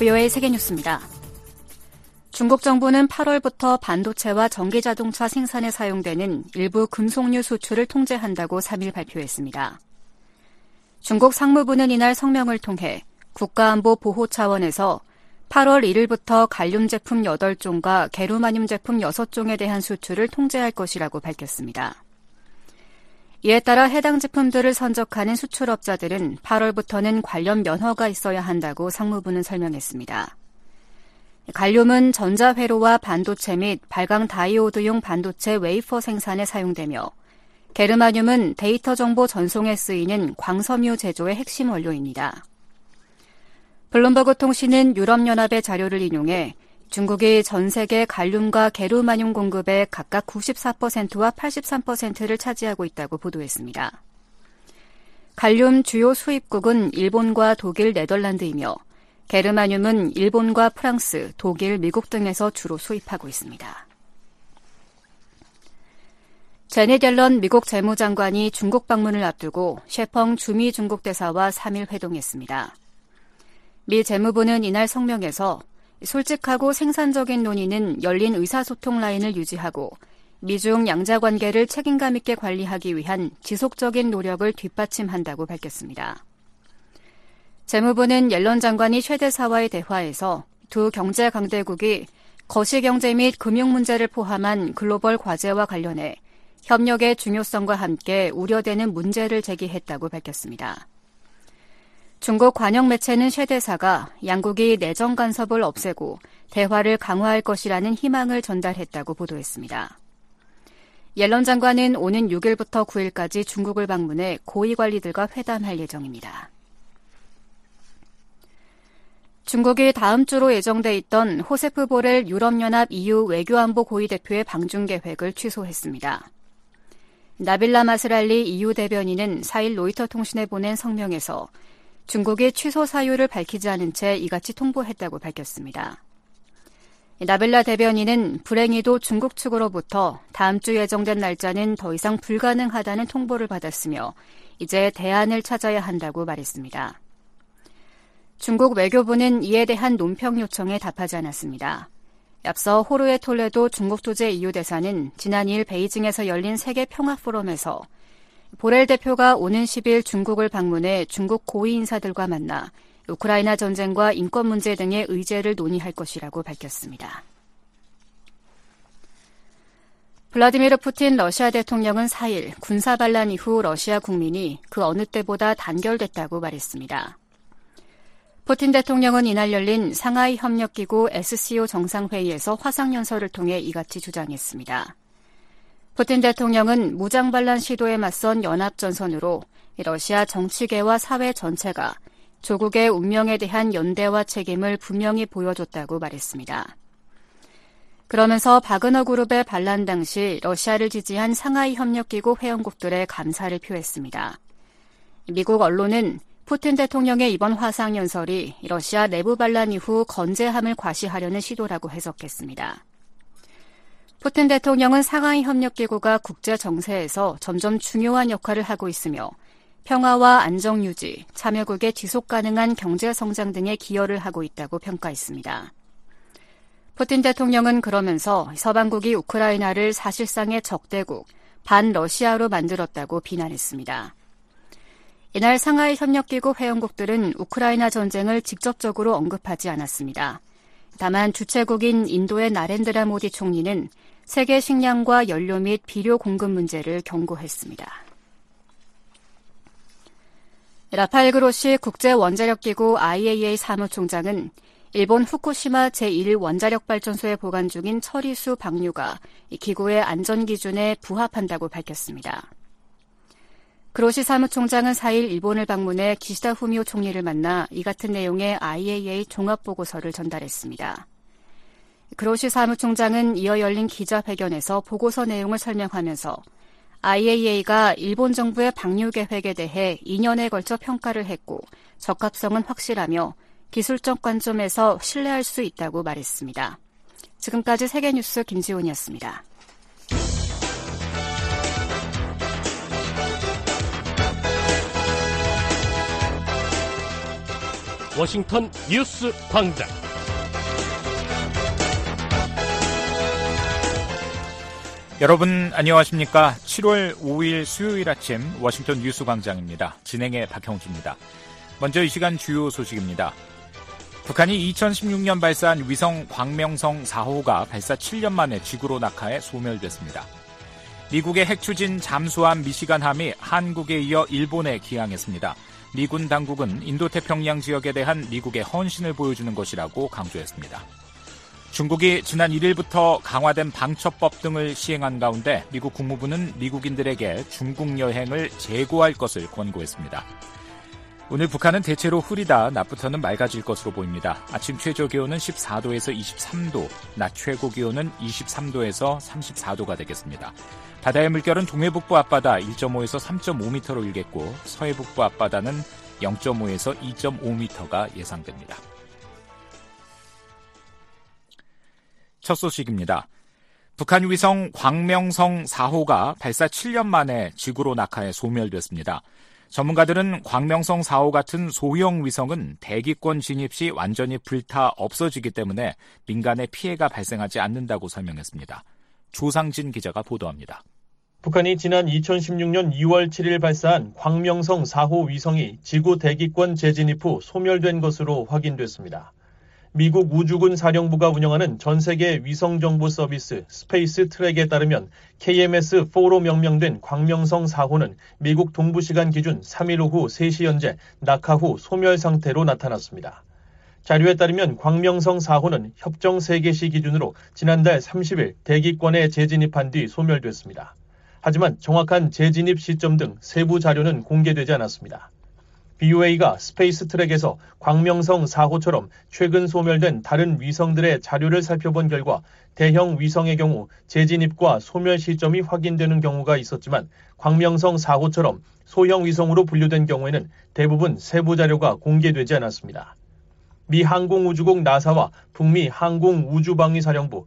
VOA 세계뉴스입니다. 중국 정부는 8월부터 반도체와 전기자동차 생산에 사용되는 일부 금속류 수출을 통제한다고 3일 발표했습니다. 중국 상무부는 이날 성명을 통해 국가안보 보호 차원에서 8월 1일부터 갈륨 제품 8종과 게르마늄 제품 6종에 대한 수출을 통제할 것이라고 밝혔습니다. 이에 따라 해당 제품들을 선적하는 수출업자들은 8월부터는 관련 면허가 있어야 한다고 상무부는 설명했습니다. 갈륨은 전자회로와 반도체 및 발광 다이오드용 반도체 웨이퍼 생산에 사용되며 게르마늄은 데이터 정보 전송에 쓰이는 광섬유 제조의 핵심 원료입니다. 블룸버그 통신은 유럽연합의 자료를 인용해 중국이 전 세계 갈륨과 게르마늄 공급의 각각 94%와 83%를 차지하고 있다고 보도했습니다. 갈륨 주요 수입국은 일본과 독일, 네덜란드이며 게르마늄은 일본과 프랑스, 독일, 미국 등에서 주로 수입하고 있습니다. 제닛 옐런 미국 재무장관이 중국 방문을 앞두고 셰펑 주미 중국 대사와 3일 회동했습니다. 미 재무부는 이날 성명에서 솔직하고 생산적인 논의는 열린 의사소통 라인을 유지하고 미중 양자관계를 책임감 있게 관리하기 위한 지속적인 노력을 뒷받침한다고 밝혔습니다. 재무부는 옐런 장관이 최 대사와의 대화에서 두 경제 강대국이 거시경제 및 금융 문제를 포함한 글로벌 과제와 관련해 협력의 중요성과 함께 우려되는 문제를 제기했다고 밝혔습니다. 중국 관영 매체는 셰 대사가 양국이 내정 간섭을 없애고 대화를 강화할 것이라는 희망을 전달했다고 보도했습니다. 옐런 장관은 오는 6일부터 9일까지 중국을 방문해 고위 관리들과 회담할 예정입니다. 중국이 다음 주로 예정돼 있던 호세프 보렐 유럽연합 EU 외교안보 고위 대표의 방중 계획을 취소했습니다. 나빌라 마스랄리 EU 대변인은 4일 로이터 통신에 보낸 성명에서 중국이 취소 사유를 밝히지 않은 채 이같이 통보했다고 밝혔습니다. 나빌라 대변인은 불행히도 중국 측으로부터 다음 주 예정된 날짜는 더 이상 불가능하다는 통보를 받았으며 이제 대안을 찾아야 한다고 말했습니다. 중국 외교부는 이에 대한 논평 요청에 답하지 않았습니다. 앞서 호르에 톨레도 중국 주재 EU 대사는 지난 2일 베이징에서 열린 세계 평화 포럼에서 보렐 대표가 오는 10일 중국을 방문해 중국 고위 인사들과 만나 우크라이나 전쟁과 인권 문제 등의 의제를 논의할 것이라고 밝혔습니다. 블라디미르 푸틴 러시아 대통령은 4일 군사 반란 이후 러시아 국민이 그 어느 때보다 단결됐다고 말했습니다. 푸틴 대통령은 이날 열린 상하이 협력기구 SCO 정상회의에서 화상연설을 통해 이같이 주장했습니다. 푸틴 대통령은 무장 반란 시도에 맞선 연합전선으로 러시아 정치계와 사회 전체가 조국의 운명에 대한 연대와 책임을 분명히 보여줬다고 말했습니다. 그러면서 바그너 그룹의 반란 당시 러시아를 지지한 상하이 협력기구 회원국들의 감사를 표했습니다. 미국 언론은 푸틴 대통령의 이번 화상연설이 러시아 내부 반란 이후 건재함을 과시하려는 시도라고 해석했습니다. 푸틴 대통령은 상하이 협력기구가 국제 정세에서 점점 중요한 역할을 하고 있으며 평화와 안정 유지, 참여국의 지속 가능한 경제 성장 등에 기여를 하고 있다고 평가했습니다. 푸틴 대통령은 그러면서 서방국이 우크라이나를 사실상의 적대국, 반러시아로 만들었다고 비난했습니다. 이날 상하이 협력기구 회원국들은 우크라이나 전쟁을 직접적으로 언급하지 않았습니다. 다만 주최국인 인도의 나렌드라 모디 총리는 세계 식량과 연료 및 비료 공급 문제를 경고했습니다. 라파엘 그로시 국제원자력기구 IAEA 사무총장은 일본 후쿠시마 제1원자력발전소에 보관 중인 처리수 방류가 기구의 안전기준에 부합한다고 밝혔습니다. 그로시 사무총장은 4일 일본을 방문해 기시다 후미오 총리를 만나 이 같은 내용의 IAEA 종합보고서를 전달했습니다. 그로시 사무총장은 이어 열린 기자회견에서 보고서 내용을 설명하면서 IAEA가 일본 정부의 방류 계획에 대해 2년에 걸쳐 평가를 했고 적합성은 확실하며 기술적 관점에서 신뢰할 수 있다고 말했습니다. 지금까지 세계뉴스 김지훈이었습니다. 워싱턴 뉴스 광장. 여러분 안녕하십니까? 7월 5일 수요일 아침 워싱턴 뉴스 광장입니다. 진행의 박형주입니다. 먼저 이 시간 주요 소식입니다. 북한이 2016년 발사한 위성 광명성 4호가 발사 7년 만에 지구로 낙하해 소멸됐습니다. 미국의 핵추진 잠수함 미시간함이 한국에 이어 일본에 기항했습니다. 미군 당국은 인도태평양 지역에 대한 미국의 헌신을 보여주는 것이라고 강조했습니다. 중국이 지난 1일부터 강화된 방첩법 등을 시행한 가운데 미국 국무부는 미국인들에게 중국 여행을 재고할 것을 권고했습니다. 오늘 북한은 대체로 흐리다 낮부터는 맑아질 것으로 보입니다. 아침 최저기온은 14도에서 23도, 낮 최고기온은 23도에서 34도가 되겠습니다. 바다의 물결은 동해북부 앞바다 1.5에서 3.5m로 일겠고 서해북부 앞바다는 0.5에서 2.5m가 예상됩니다. 첫 소식입니다. 북한 위성 광명성 4호가 발사 7년 만에 지구로 낙하해 소멸됐습니다. 전문가들은 광명성 4호 같은 소형 위성은 대기권 진입 시 완전히 불타 없어지기 때문에 민간에 피해가 발생하지 않는다고 설명했습니다. 조상진 기자가 보도합니다. 북한이 지난 2016년 2월 7일 발사한 광명성 4호 위성이 지구 대기권 재진입 후 소멸된 것으로 확인됐습니다. 미국 우주군 사령부가 운영하는 전 세계 위성 정보 서비스 스페이스 트랙에 따르면 KMS-4로 명명된 광명성 4호는 미국 동부 시간 기준 3일 오후 3시 현재 낙하 후 소멸 상태로 나타났습니다. 자료에 따르면 광명성 4호는 협정 3개시 기준으로 지난달 30일 대기권에 재진입한 뒤 소멸됐습니다. 하지만 정확한 재진입 시점 등 세부 자료는 공개되지 않았습니다. BOA가 스페이스 트랙에서 광명성 4호처럼 최근 소멸된 다른 위성들의 자료를 살펴본 결과 대형 위성의 경우 재진입과 소멸 시점이 확인되는 경우가 있었지만 광명성 4호처럼 소형 위성으로 분류된 경우에는 대부분 세부 자료가 공개되지 않았습니다. 미 항공우주국 나사와 북미 항공우주방위사령부,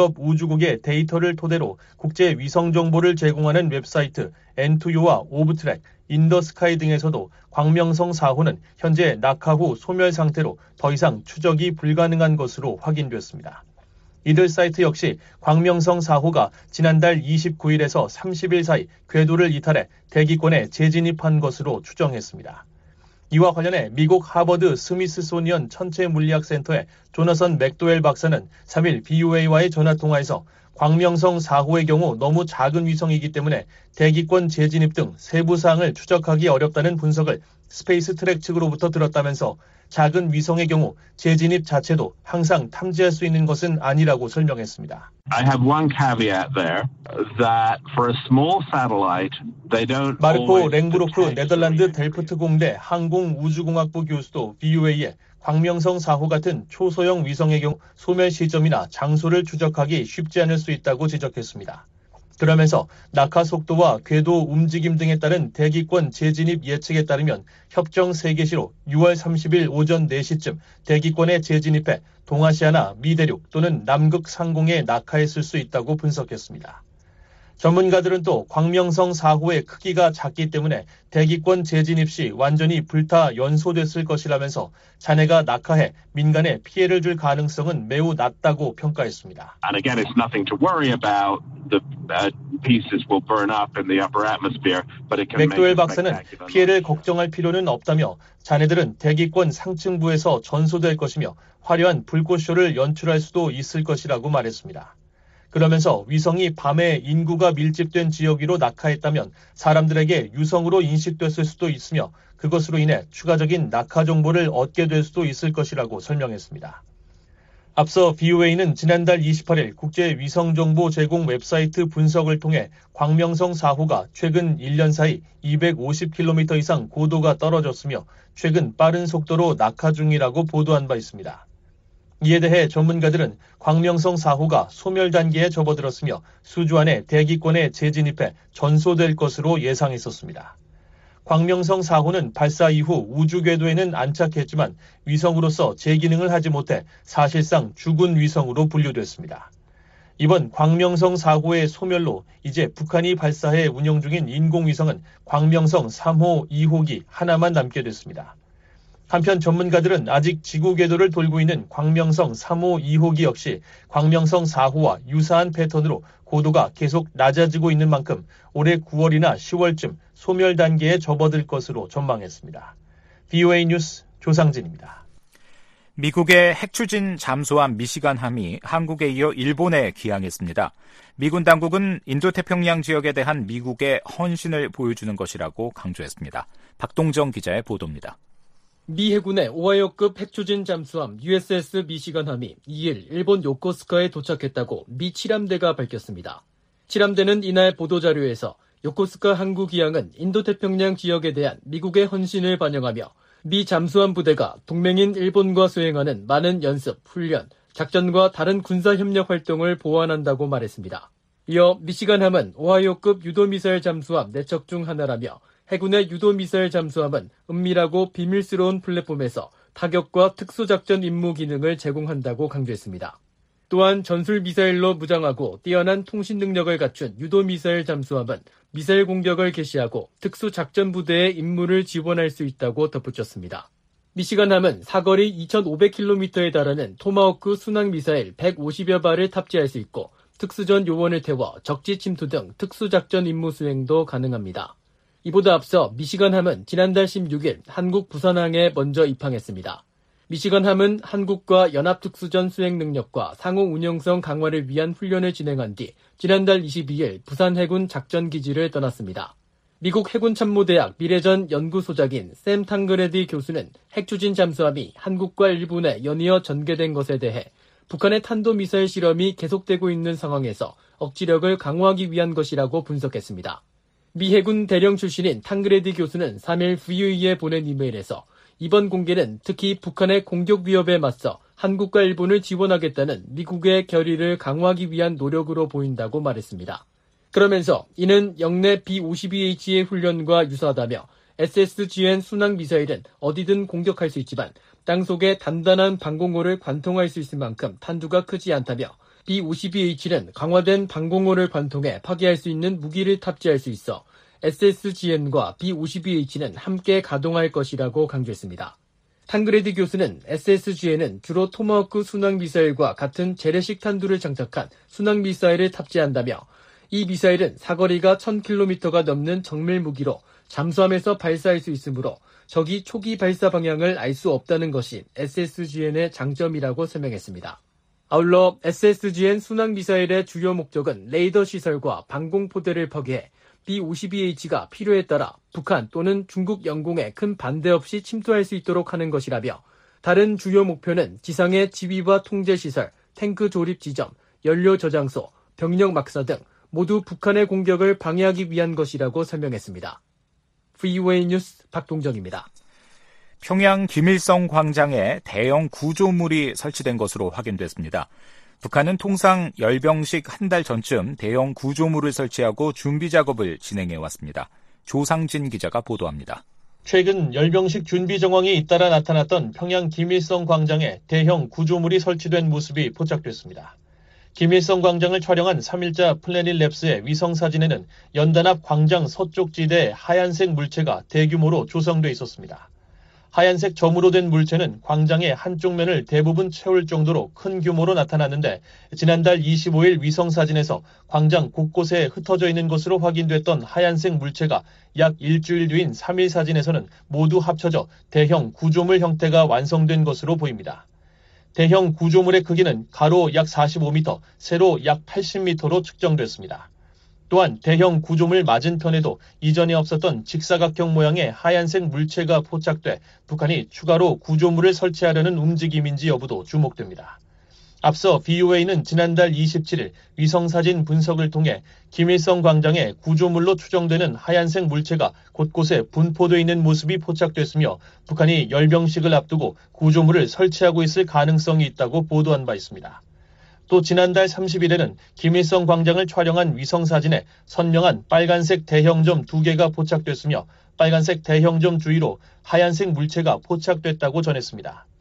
유럽우주국의 데이터를 토대로 국제 위성 정보를 제공하는 웹사이트 엔투요와 오브트랙, 인더스카이 등에서도 광명성 4호는 현재 낙하 후 소멸 상태로 더 이상 추적이 불가능한 것으로 확인됐습니다. 이들 사이트 역시 광명성 4호가 지난달 29일에서 30일 사이 궤도를 이탈해 대기권에 재진입한 것으로 추정했습니다. 이와 관련해 미국 하버드 스미스소니언 천체물리학센터의 조너선 맥도웰 박사는 3일 BOA와의 전화통화에서 광명성 4호의 경우 너무 작은 위성이기 때문에 대기권 재진입 등 세부 사항을 추적하기 어렵다는 분석을 스페이스 트랙 측으로부터 들었다면서 작은 위성의 경우 재진입 자체도 항상 탐지할 수 있는 것은 아니라고 설명했습니다. I have one caveat there that for a small satellite they don't 마르코 랭브로프 네덜란드 델프트 공대 항공우주공학부 교수도 BOA에 광명성 4호 같은 초소형 위성의 경우 소멸 시점이나 장소를 추적하기 쉽지 않을 수 있다고 지적했습니다. 그러면서 낙하 속도와 궤도 움직임 등에 따른 대기권 재진입 예측에 따르면 협정 3개시로 6월 30일 오전 4시쯤 대기권에 재진입해 동아시아나 미대륙 또는 남극 상공에 낙하했을 수 있다고 분석했습니다. 전문가들은 또 광명성 4호의 크기가 작기 때문에 대기권 재진입 시 완전히 불타 연소됐을 것이라면서 잔해가 낙하해 민간에 피해를 줄 가능성은 매우 낮다고 평가했습니다. And again, it's nothing to worry about. The pieces will burn up in the upper atmosphere, but it can make 맥도웰 박사는 피해를 걱정할 필요는 없다며 잔해들은 대기권 상층부에서 전소될 것이며 화려한 불꽃쇼를 연출할 수도 있을 것이라고 말했습니다. 그러면서 위성이 밤에 인구가 밀집된 지역 위로 낙하했다면 사람들에게 유성으로 인식됐을 수도 있으며 그것으로 인해 추가적인 낙하 정보를 얻게 될 수도 있을 것이라고 설명했습니다. 앞서 BOA는 지난달 28일 국제 위성 정보 제공 웹사이트 분석을 통해 광명성 4호가 최근 1년 사이 250km 이상 고도가 떨어졌으며 최근 빠른 속도로 낙하 중이라고 보도한 바 있습니다. 이에 대해 전문가들은 광명성 4호가 소멸 단계에 접어들었으며 수주 안에 대기권에 재진입해 전소될 것으로 예상했었습니다. 광명성 4호는 발사 이후 우주 궤도에는 안착했지만 위성으로서 제 기능을 하지 못해 사실상 죽은 위성으로 분류됐습니다. 이번 광명성 4호의 소멸로 이제 북한이 발사해 운영 중인 인공위성은 광명성 3호, 2호기 하나만 남게 됐습니다. 한편 전문가들은 아직 지구 궤도를 돌고 있는 광명성 3호 2호기 역시 광명성 4호와 유사한 패턴으로 고도가 계속 낮아지고 있는 만큼 올해 9월이나 10월쯤 소멸 단계에 접어들 것으로 전망했습니다. VOA 뉴스 조상진입니다. 미국의 핵추진 잠수함 미시간함이 한국에 이어 일본에 기항했습니다. 미군 당국은 인도태평양 지역에 대한 미국의 헌신을 보여주는 것이라고 강조했습니다. 박동정 기자의 보도입니다. 미 해군의 오하이오급 핵추진 잠수함 USS 미시간함이 2일 일본 요코스카에 도착했다고 미 칠함대가 밝혔습니다. 칠함대는 이날 보도자료에서 요코스카 항구 기항은 인도태평양 지역에 대한 미국의 헌신을 반영하며 미 잠수함 부대가 동맹인 일본과 수행하는 많은 연습, 훈련, 작전과 다른 군사협력 활동을 보완한다고 말했습니다. 이어 미시간함은 오하이오급 유도미사일 잠수함 4척 중 하나라며 해군의 유도미사일 잠수함은 은밀하고 비밀스러운 플랫폼에서 타격과 특수작전 임무 기능을 제공한다고 강조했습니다. 또한 전술미사일로 무장하고 뛰어난 통신 능력을 갖춘 유도미사일 잠수함은 미사일 공격을 개시하고 특수작전부대의 임무를 지원할 수 있다고 덧붙였습니다. 미시간함은 사거리 2,500km에 달하는 토마호크 순항미사일 150여 발을 탑재할 수 있고 특수전 요원을 태워 적지 침투 등 특수작전 임무 수행도 가능합니다. 이보다 앞서 미시간함은 지난달 16일 한국 부산항에 먼저 입항했습니다. 미시간함은 한국과 연합특수전 수행 능력과 상호 운영성 강화를 위한 훈련을 진행한 뒤 지난달 22일 부산 해군 작전기지를 떠났습니다. 미국 해군참모대학 미래전 연구소장인 샘 탕그레디 교수는 핵추진 잠수함이 한국과 일본에 연이어 전개된 것에 대해 북한의 탄도미사일 실험이 계속되고 있는 상황에서 억지력을 강화하기 위한 것이라고 분석했습니다. 미 해군 대령 출신인 탕그레디 교수는 3일 VOE에 보낸 이메일에서 이번 공개는 특히 북한의 공격 위협에 맞서 한국과 일본을 지원하겠다는 미국의 결의를 강화하기 위한 노력으로 보인다고 말했습니다. 그러면서 이는 영내 B-52H의 훈련과 유사하다며 SSGN 순항미사일은 어디든 공격할 수 있지만 땅속에 단단한 방공호를 관통할 수 있을 만큼 탄두가 크지 않다며 B-52H는 강화된 방공호를 관통해 파괴할 수 있는 무기를 탑재할 수 있어 SSGN과 B-52H는 함께 가동할 것이라고 강조했습니다. 탕그레디 교수는 SSGN은 주로 토마호크 순항미사일과 같은 재래식 탄두를 장착한 순항미사일을 탑재한다며 이 미사일은 사거리가 1000km가 넘는 정밀 무기로 잠수함에서 발사할 수 있으므로 적이 초기 발사 방향을 알 수 없다는 것이 SSGN의 장점이라고 설명했습니다. 아울러 SSGN 순항미사일의 주요 목적은 레이더 시설과 방공포대를 파괴해 B-52H가 필요에 따라 북한 또는 중국 영공에 큰 반대 없이 침투할 수 있도록 하는 것이라며 다른 주요 목표는 지상의 지휘와 통제시설, 탱크 조립 지점, 연료 저장소, 병력 막사 등 모두 북한의 공격을 방해하기 위한 것이라고 설명했습니다. VOA 뉴스 박동정입니다. 평양 김일성 광장에 대형 구조물이 설치된 것으로 확인됐습니다. 북한은 통상 열병식 한 달 전쯤 대형 구조물을 설치하고 준비 작업을 진행해 왔습니다. 조상진 기자가 보도합니다. 최근 열병식 준비 정황이 잇따라 나타났던 평양 김일성 광장에 대형 구조물이 설치된 모습이 포착됐습니다. 김일성 광장을 촬영한 3일자 플래닛 랩스의 위성사진에는 연단 앞 광장 서쪽 지대에 하얀색 물체가 대규모로 조성돼 있었습니다. 하얀색 점으로 된 물체는 광장의 한쪽 면을 대부분 채울 정도로 큰 규모로 나타났는데 지난달 25일 위성사진에서 광장 곳곳에 흩어져 있는 것으로 확인됐던 하얀색 물체가 약 일주일 뒤인 3일 사진에서는 모두 합쳐져 대형 구조물 형태가 완성된 것으로 보입니다. 대형 구조물의 크기는 가로 약 45m, 세로 약 80m로 측정됐습니다. 또한 대형 구조물 맞은편에도 이전에 없었던 직사각형 모양의 하얀색 물체가 포착돼 북한이 추가로 구조물을 설치하려는 움직임인지 여부도 주목됩니다. 앞서 VOA는 지난달 27일 위성사진 분석을 통해 김일성 광장에 구조물로 추정되는 하얀색 물체가 곳곳에 분포되어 있는 모습이 포착됐으며 북한이 열병식을 앞두고 구조물을 설치하고 있을 가능성이 있다고 보도한 바 있습니다. 또 지난달 30일에는 김일성 광장을 촬영한 위성사진에 선명한 빨간색 대형점 2개가 포착됐으며 빨간색 대형점 주위로 하얀색 물체가 포착됐다고 전했습니다.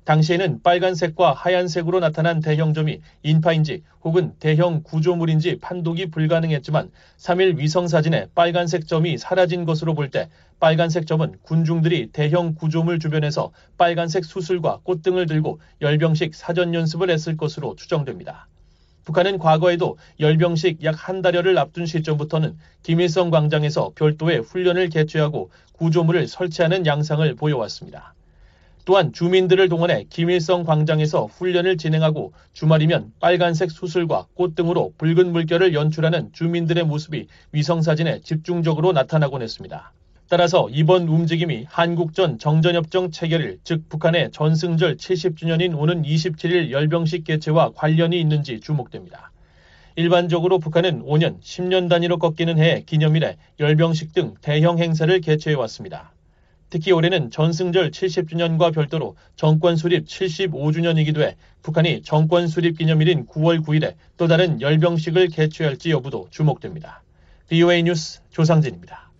당시에는 빨간색과 하얀색으로 나타난 대형점이 인파인지 혹은 대형 구조물인지 판독이 불가능했지만 3일 위성사진에 빨간색 점이 사라진 것으로 볼 때 빨간색 점은 군중들이 대형 구조물 주변에서 빨간색 수술과 꽃등을 들고 열병식 사전 연습을 했을 것으로 추정됩니다. 북한은 과거에도 열병식 약 한 달여를 앞둔 시점부터는 김일성 광장에서 별도의 훈련을 개최하고 구조물을 설치하는 양상을 보여왔습니다. 또한 주민들을 동원해 김일성 광장에서 훈련을 진행하고 주말이면 빨간색 수술과 꽃 등으로 붉은 물결을 연출하는 주민들의 모습이 위성사진에 집중적으로 나타나곤 했습니다. 따라서 이번 움직임이 한국전 정전협정 체결일, 즉 북한의 전승절 70주년인 오는 27일 열병식 개최와 관련이 있는지 주목됩니다. 일반적으로 북한은 5년, 10년 단위로 꺾이는 해의 기념일에 열병식 등 대형 행사를 개최해왔습니다. 특히 올해는 전승절 70주년과 별도로 정권 수립 75주년이기도 해 북한이 정권 수립 기념일인 9월 9일에 또 다른 열병식을 개최할지 여부도 주목됩니다. VOA 뉴스 조상진입니다.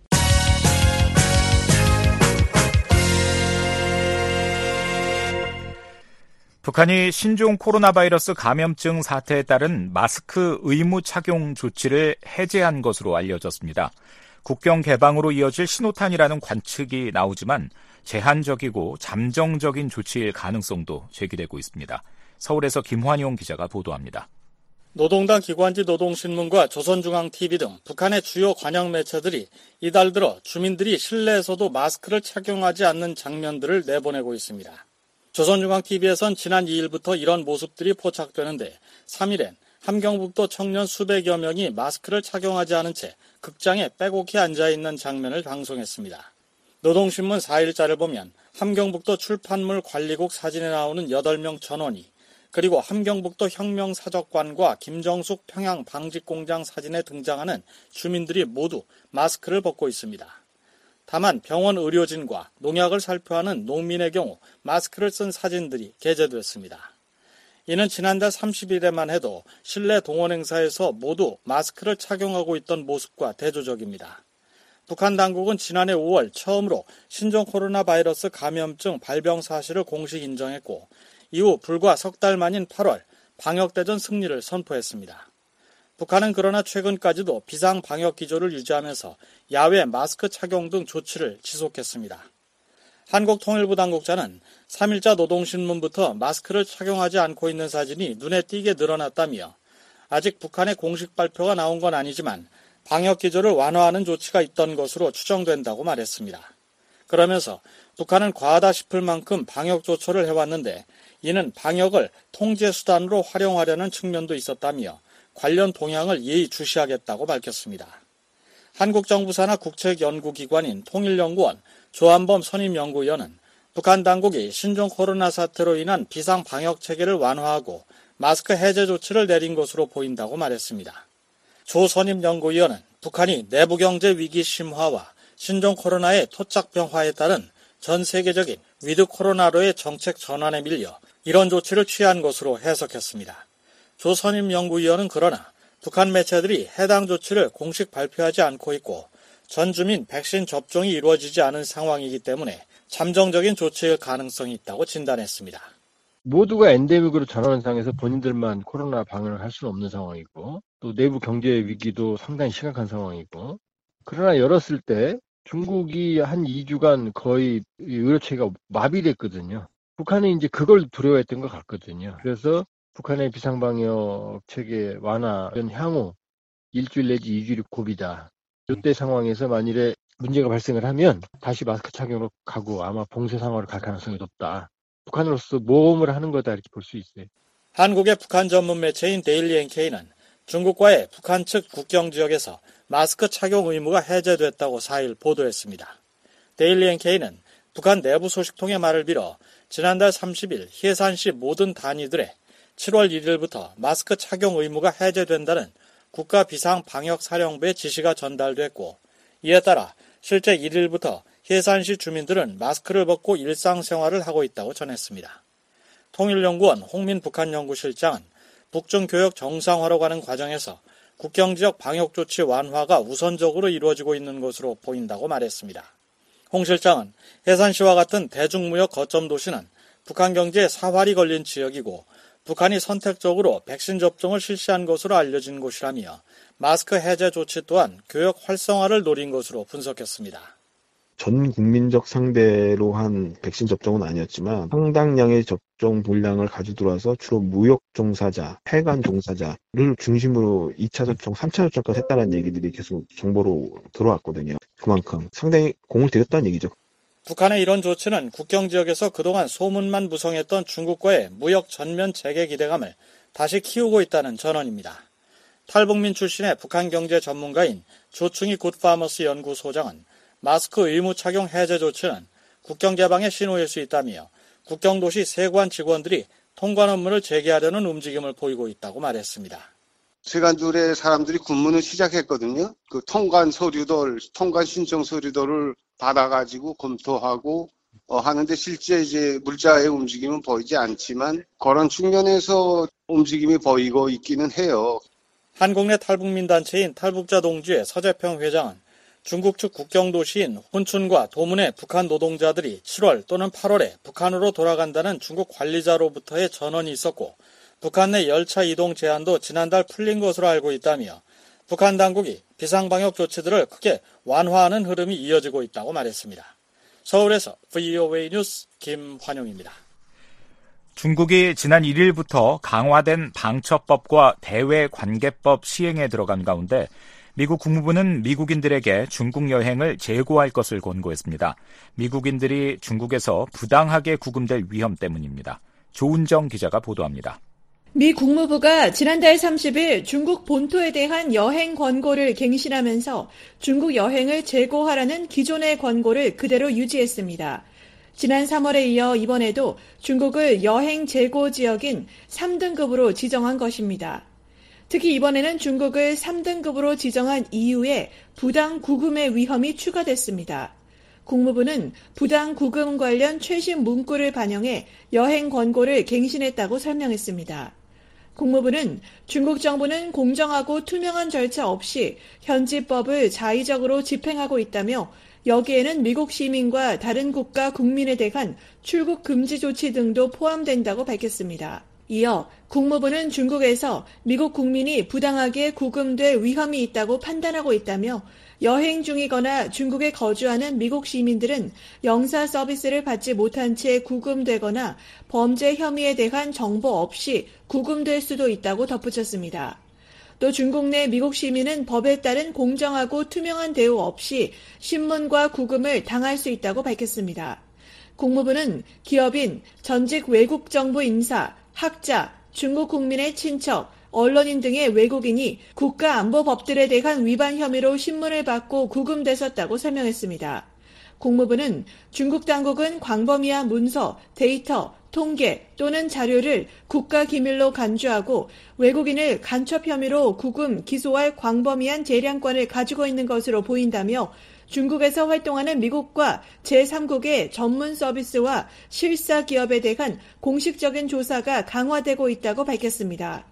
북한이 신종 코로나 바이러스 감염증 사태에 따른 마스크 의무 착용 조치를 해제한 것으로 알려졌습니다. 국경 개방으로 이어질 신호탄이라는 관측이 나오지만 제한적이고 잠정적인 조치일 가능성도 제기되고 있습니다. 서울에서 김환용 기자가 보도합니다. 노동당 기관지 노동신문과 조선중앙TV 등 북한의 주요 관영 매체들이 이달 들어 주민들이 실내에서도 마스크를 착용하지 않는 장면들을 내보내고 있습니다. 조선중앙TV에선 지난 2일부터 이런 모습들이 포착되는데 3일엔 함경북도 청년 수백여 명이 마스크를 착용하지 않은 채 극장에 빼곡히 앉아있는 장면을 방송했습니다. 노동신문 4일자를 보면 함경북도 출판물 관리국 사진에 나오는 8명 전원이 그리고 함경북도 혁명사적관과 김정숙 평양방직공장 사진에 등장하는 주민들이 모두 마스크를 벗고 있습니다. 다만 병원 의료진과 농약을 살펴하는 농민의 경우 마스크를 쓴 사진들이 게재됐습니다. 이는 지난달 30일에만 해도 실내 동원 행사에서 모두 마스크를 착용하고 있던 모습과 대조적입니다. 북한 당국은 지난해 5월 처음으로 신종 코로나 바이러스 감염증 발병 사실을 공식 인정했고 이후 불과 석 달 만인 8월 방역대전 승리를 선포했습니다. 북한은 그러나 최근까지도 비상 방역 기조를 유지하면서 야외 마스크 착용 등 조치를 지속했습니다. 한국통일부 당국자는 3일자 노동신문부터 마스크를 착용하지 않고 있는 사진이 눈에 띄게 늘어났다며 아직 북한의 공식 발표가 나온 건 아니지만 방역 기조를 완화하는 조치가 있던 것으로 추정된다고 말했습니다. 그러면서 북한은 과하다 싶을 만큼 방역 조처를 해왔는데 이는 방역을 통제 수단으로 활용하려는 측면도 있었다며 관련 동향을 예의주시하겠다고 밝혔습니다. 한국 정부 산하 국책연구기관인 통일연구원 조한범 선임연구위원은 북한 당국이 신종 코로나 사태로 인한 비상 방역 체계를 완화하고 마스크 해제 조치를 내린 것으로 보인다고 말했습니다. 조 선임연구위원은 북한이 내부 경제 위기 심화와 신종 코로나의 토착병화에 따른 전 세계적인 위드 코로나로의 정책 전환에 밀려 이런 조치를 취한 것으로 해석했습니다. 조 선임연구위원은 그러나 북한 매체들이 해당 조치를 공식 발표하지 않고 있고 전 주민 백신 접종이 이루어지지 않은 상황이기 때문에 잠정적인 조치일 가능성이 있다고 진단했습니다. 모두가 엔데믹으로 전환한 상황에서 본인들만 코로나 방역을 할 수는 없는 상황이고 또 내부 경제 위기도 상당히 심각한 상황이고 그러나 열었을 때 중국이 한 2주간 거의 의료체계가 마비됐거든요. 북한은 이제 그걸 두려워했던 것 같거든요. 그래서 북한의 비상방역 체계 완화는 향후 일주일 내지 2주일 고비다. 이때 상황에서 만일에 문제가 발생을 하면 다시 마스크 착용으로 가고 아마 봉쇄 상황으로 갈 가능성이 높다. 북한으로서 모험을 하는 거다 이렇게 볼 수 있어요. 한국의 북한 전문 매체인 데일리 NK는 중국과의 북한 측 국경 지역에서 마스크 착용 의무가 해제됐다고 4일 보도했습니다. 데일리 NK는 북한 내부 소식통의 말을 빌어 지난달 30일 해산시 모든 단위들의 7월 1일부터 마스크 착용 의무가 해제된다는 국가비상방역사령부의 지시가 전달됐고 이에 따라 실제 1일부터 해산시 주민들은 마스크를 벗고 일상생활을 하고 있다고 전했습니다. 통일연구원 홍민 북한연구실장은 북중 교역 정상화로 가는 과정에서 국경지역 방역조치 완화가 우선적으로 이루어지고 있는 것으로 보인다고 말했습니다. 홍 실장은 해산시와 같은 대중무역 거점 도시는 북한 경제에 사활이 걸린 지역이고 북한이 선택적으로 백신 접종을 실시한 것으로 알려진 곳이라며 마스크 해제 조치 또한 교역 활성화를 노린 것으로 분석했습니다. 전 국민적 상대로 한 백신 접종은 아니었지만 상당량의 접종 물량을 가지고 들어와서 주로 무역 종사자, 해관 종사자를 중심으로 2차 접종, 3차 접종까지 했다는 얘기들이 계속 정보로 들어왔거든요. 그만큼 상당히 공을 들였다는 얘기죠. 북한의 이런 조치는 국경 지역에서 그동안 소문만 무성했던 중국과의 무역 전면 재개 기대감을 다시 키우고 있다는 전언입니다. 탈북민 출신의 북한 경제 전문가인 조충희 굿파머스 연구소장은 마스크 의무 착용 해제 조치는 국경 개방의 신호일 수 있다며 국경도시 세관 직원들이 통관 업무를 재개하려는 움직임을 보이고 있다고 말했습니다. 세관줄에 사람들이 군문을 시작했거든요. 그 통관 서류들, 통관 신청 서류들을 받아가지고 검토하고 하는데 실제 이제 물자의 움직임은 보이지 않지만 그런 측면에서 움직임이 보이고 있기는 해요. 한국 내 탈북민 단체인 탈북자 동지회 서재평 회장은 중국 측 국경도시인 혼춘과 도문의 북한 노동자들이 7월 또는 8월에 북한으로 돌아간다는 중국 관리자로부터의 전언이 있었고 북한 내 열차 이동 제한도 지난달 풀린 것으로 알고 있다며 북한 당국이 비상방역 조치들을 크게 완화하는 흐름이 이어지고 있다고 말했습니다. 서울에서 VOA 뉴스 김환용입니다. 중국이 지난 1일부터 강화된 방처법과 대외관계법 시행에 들어간 가운데 미국 국무부는 미국인들에게 중국 여행을 재고할 것을 권고했습니다. 미국인들이 중국에서 부당하게 구금될 위험 때문입니다. 조은정 기자가 보도합니다. 미 국무부가 지난달 30일 중국 본토에 대한 여행 권고를 갱신하면서 중국 여행을 재고하라는 기존의 권고를 그대로 유지했습니다. 지난 3월에 이어 이번에도 중국을 여행 재고 지역인 3등급으로 지정한 것입니다. 특히 이번에는 중국을 3등급으로 지정한 이후에 부당 구금의 위험이 추가됐습니다. 국무부는 부당 구금 관련 최신 문구를 반영해 여행 권고를 갱신했다고 설명했습니다. 국무부는 중국 정부는 공정하고 투명한 절차 없이 현지법을 자의적으로 집행하고 있다며 여기에는 미국 시민과 다른 국가 국민에 대한 출국 금지 조치 등도 포함된다고 밝혔습니다. 이어 국무부는 중국에서 미국 국민이 부당하게 구금될 위험이 있다고 판단하고 있다며 여행 중이거나 중국에 거주하는 미국 시민들은 영사 서비스를 받지 못한 채 구금되거나 범죄 혐의에 대한 정보 없이 구금될 수도 있다고 덧붙였습니다. 또 중국 내 미국 시민은 법에 따른 공정하고 투명한 대우 없이 신문과 구금을 당할 수 있다고 밝혔습니다. 국무부는 기업인, 전직 외국 정부 인사, 학자, 중국 국민의 친척, 언론인 등의 외국인이 국가안보법들에 대한 위반 혐의로 신문을 받고 구금됐었다고 설명했습니다. 국무부는 중국 당국은 광범위한 문서, 데이터, 통계 또는 자료를 국가기밀로 간주하고 외국인을 간첩 혐의로 구금, 기소할 광범위한 재량권을 가지고 있는 것으로 보인다며 중국에서 활동하는 미국과 제3국의 전문 서비스와 실사 기업에 대한 공식적인 조사가 강화되고 있다고 밝혔습니다.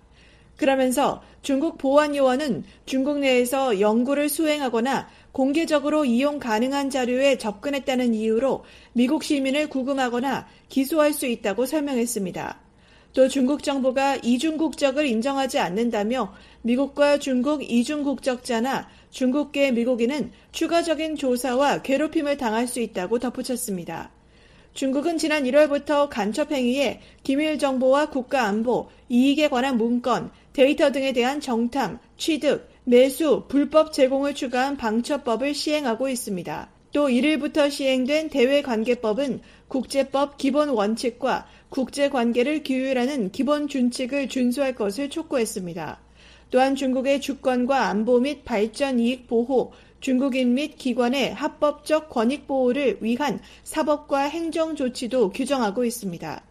그러면서 중국 보안요원은 중국 내에서 연구를 수행하거나 공개적으로 이용 가능한 자료에 접근했다는 이유로 미국 시민을 구금하거나 기소할 수 있다고 설명했습니다. 또 중국 정부가 이중국적을 인정하지 않는다며 미국과 중국 이중국적자나 중국계 미국인은 추가적인 조사와 괴롭힘을 당할 수 있다고 덧붙였습니다. 중국은 지난 1월부터 간첩 행위에 기밀 정보와 국가안보, 이익에 관한 문건, 데이터 등에 대한 정탐, 취득, 매수, 불법 제공을 추가한 방처법을 시행하고 있습니다. 또 1일부터 시행된 대외관계법은 국제법 기본 원칙과 국제관계를 규율하는 기본 준칙을 준수할 것을 촉구했습니다. 또한 중국의 주권과 안보 및 발전 이익 보호, 중국인 및 기관의 합법적 권익 보호를 위한 사법과 행정 조치도 규정하고 있습니다.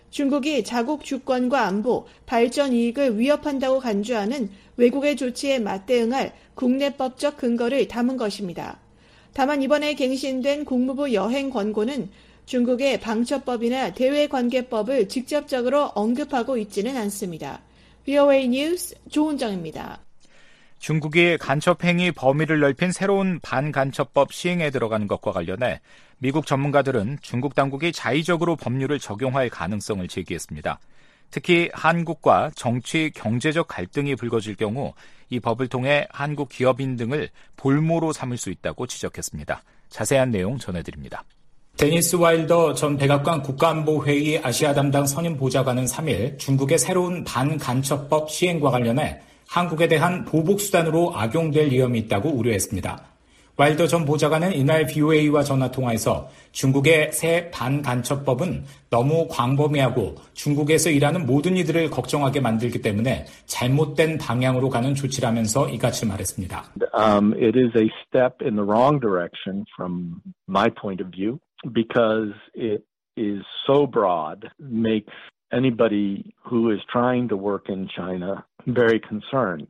중국이 자국 주권과 안보, 발전 이익을 위협한다고 간주하는 외국의 조치에 맞대응할 국내법적 근거를 담은 것입니다. 다만 이번에 갱신된 국무부 여행 권고는 중국의 방처법이나 대외관계법을 직접적으로 언급하고 있지는 않습니다. VOA 뉴스 조은정입니다. 중국이 간첩행위 범위를 넓힌 새로운 반간첩법 시행에 들어가는 것과 관련해 미국 전문가들은 중국 당국이 자의적으로 법률을 적용할 가능성을 제기했습니다. 특히 한국과 정치, 경제적 갈등이 불거질 경우 이 법을 통해 한국 기업인 등을 볼모로 삼을 수 있다고 지적했습니다. 자세한 내용 전해드립니다. 데니스 와일더 전 백악관 국가안보회의 아시아 담당 선임 보좌관은 3일 중국의 새로운 반간첩법 시행과 관련해 한국에 대한 보복수단으로 악용될 위험이 있다고 우려했습니다. 와일더 전 보좌관은 이날 VOA와 전화통화에서 중국의 새 반간첩법은 너무 광범위하고 중국에서 일하는 모든 이들을 걱정하게 만들기 때문에 잘못된 방향으로 가는 조치라면서 이같이 말했습니다. It is a step in the wrong direction from my point of view because it is so broad, makes anybody who is trying to work in China very concerned.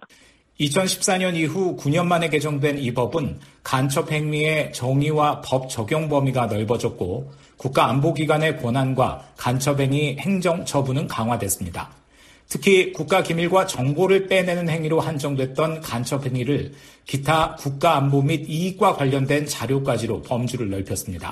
2014년 이후 9년 만에 개정된 이 법은 간첩 행위의 정의와 법 적용 범위가 넓어졌고 국가안보기관의 권한과 간첩 행위 행정 처분은 강화됐습니다. 특히 국가기밀과 정보를 빼내는 행위로 한정됐던 간첩 행위를 기타 국가안보 및 이익과 관련된 자료까지로 범주를 넓혔습니다.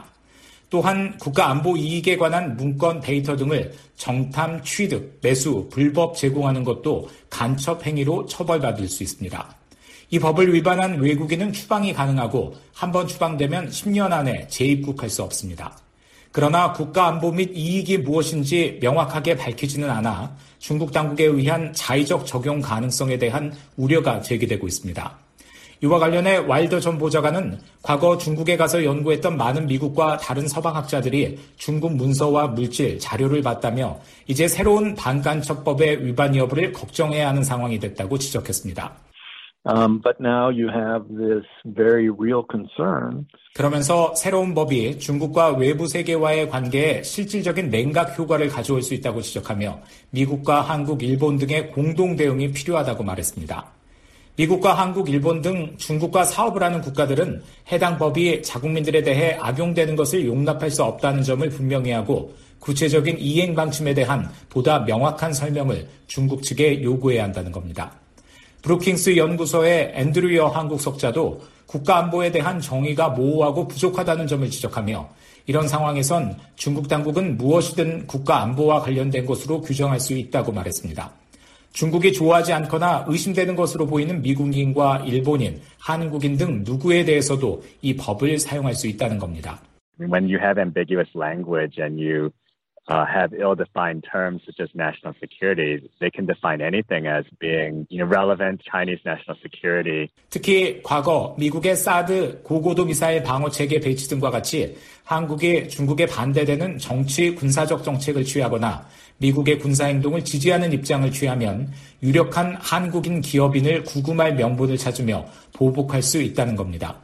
또한 국가안보 이익에 관한 문건, 데이터 등을 정탐, 취득, 매수, 불법 제공하는 것도 간첩 행위로 처벌받을 수 있습니다. 이 법을 위반한 외국인은 추방이 가능하고 한번 추방되면 10년 안에 재입국할 수 없습니다. 그러나 국가안보 및 이익이 무엇인지 명확하게 밝히지는 않아 중국 당국에 의한 자의적 적용 가능성에 대한 우려가 제기되고 있습니다. 이와 관련해 와일더 전 보좌관은 과거 중국에 가서 연구했던 많은 미국과 다른 서방학자들이 중국 문서와 물질, 자료를 봤다며 이제 새로운 반간첩법의 위반 여부를 걱정해야 하는 상황이 됐다고 지적했습니다. But now you have this very real concern. 그러면서 새로운 법이 중국과 외부 세계와의 관계에 실질적인 냉각 효과를 가져올 수 있다고 지적하며 미국과 한국, 일본 등의 공동 대응이 필요하다고 말했습니다. 미국과 한국, 일본 등 중국과 사업을 하는 국가들은 해당 법이 자국민들에 대해 악용되는 것을 용납할 수 없다는 점을 분명히 하고 구체적인 이행 방침에 대한 보다 명확한 설명을 중국 측에 요구해야 한다는 겁니다. 브루킹스 연구소의 앤드류 여 한국 석자도 국가안보에 대한 정의가 모호하고 부족하다는 점을 지적하며 이런 상황에선 중국 당국은 무엇이든 국가안보와 관련된 것으로 규정할 수 있다고 말했습니다. 중국이 좋아하지 않거나 의심되는 것으로 보이는 미국인과 일본인, 한국인 등 누구에 대해서도 이 법을 사용할 수 있다는 겁니다. When you have ambiguous language and you have ill-defined terms such as national security, they can define anything as being relevant Chinese national security. 특히 과거 미국의 사드 고고도 미사일 방어 체계 배치 등과 같이 한국이 중국에 반대되는 정치 군사적 정책을 취하거나 미국의 군사행동을 지지하는 입장을 취하면 유력한 한국인 기업인을 구금할 명분을 찾으며 보복할 수 있다는 겁니다.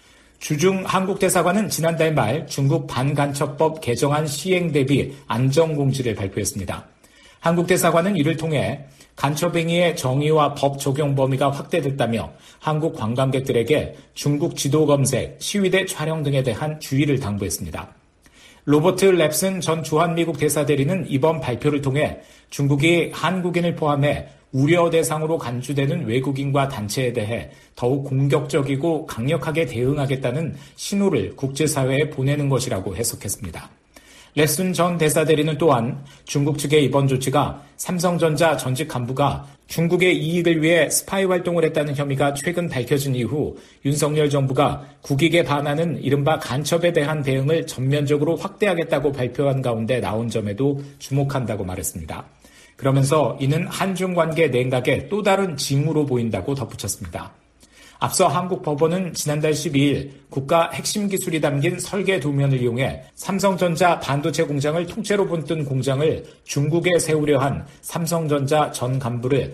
주중 한국대사관은 지난달 말 중국 반간첩법 개정안 시행 대비 안정공지를 발표했습니다. 한국대사관은 이를 통해 간첩행위의 정의와 법 적용 범위가 확대됐다며 한국 관광객들에게 중국 지도 검색, 시위대 촬영 등에 대한 주의를 당부했습니다. 로버트 랩슨 전 주한미국 대사대리는 이번 발표를 통해 중국이 한국인을 포함해 우려 대상으로 간주되는 외국인과 단체에 대해 더욱 공격적이고 강력하게 대응하겠다는 신호를 국제사회에 보내는 것이라고 해석했습니다. 랩슨 전 대사대리는 또한 중국 측의 이번 조치가 삼성전자 전직 간부가 중국의 이익을 위해 스파이 활동을 했다는 혐의가 최근 밝혀진 이후 윤석열 정부가 국익에 반하는 이른바 간첩에 대한 대응을 전면적으로 확대하겠다고 발표한 가운데 나온 점에도 주목한다고 말했습니다. 그러면서 이는 한중 관계 냉각의 또 다른 징후로 보인다고 덧붙였습니다. 앞서 한국 법원은 지난달 12일 국가 핵심 기술이 담긴 설계 도면을 이용해 삼성전자 반도체 공장을 통째로 본뜬 공장을 중국에 세우려 한 삼성전자 전 간부를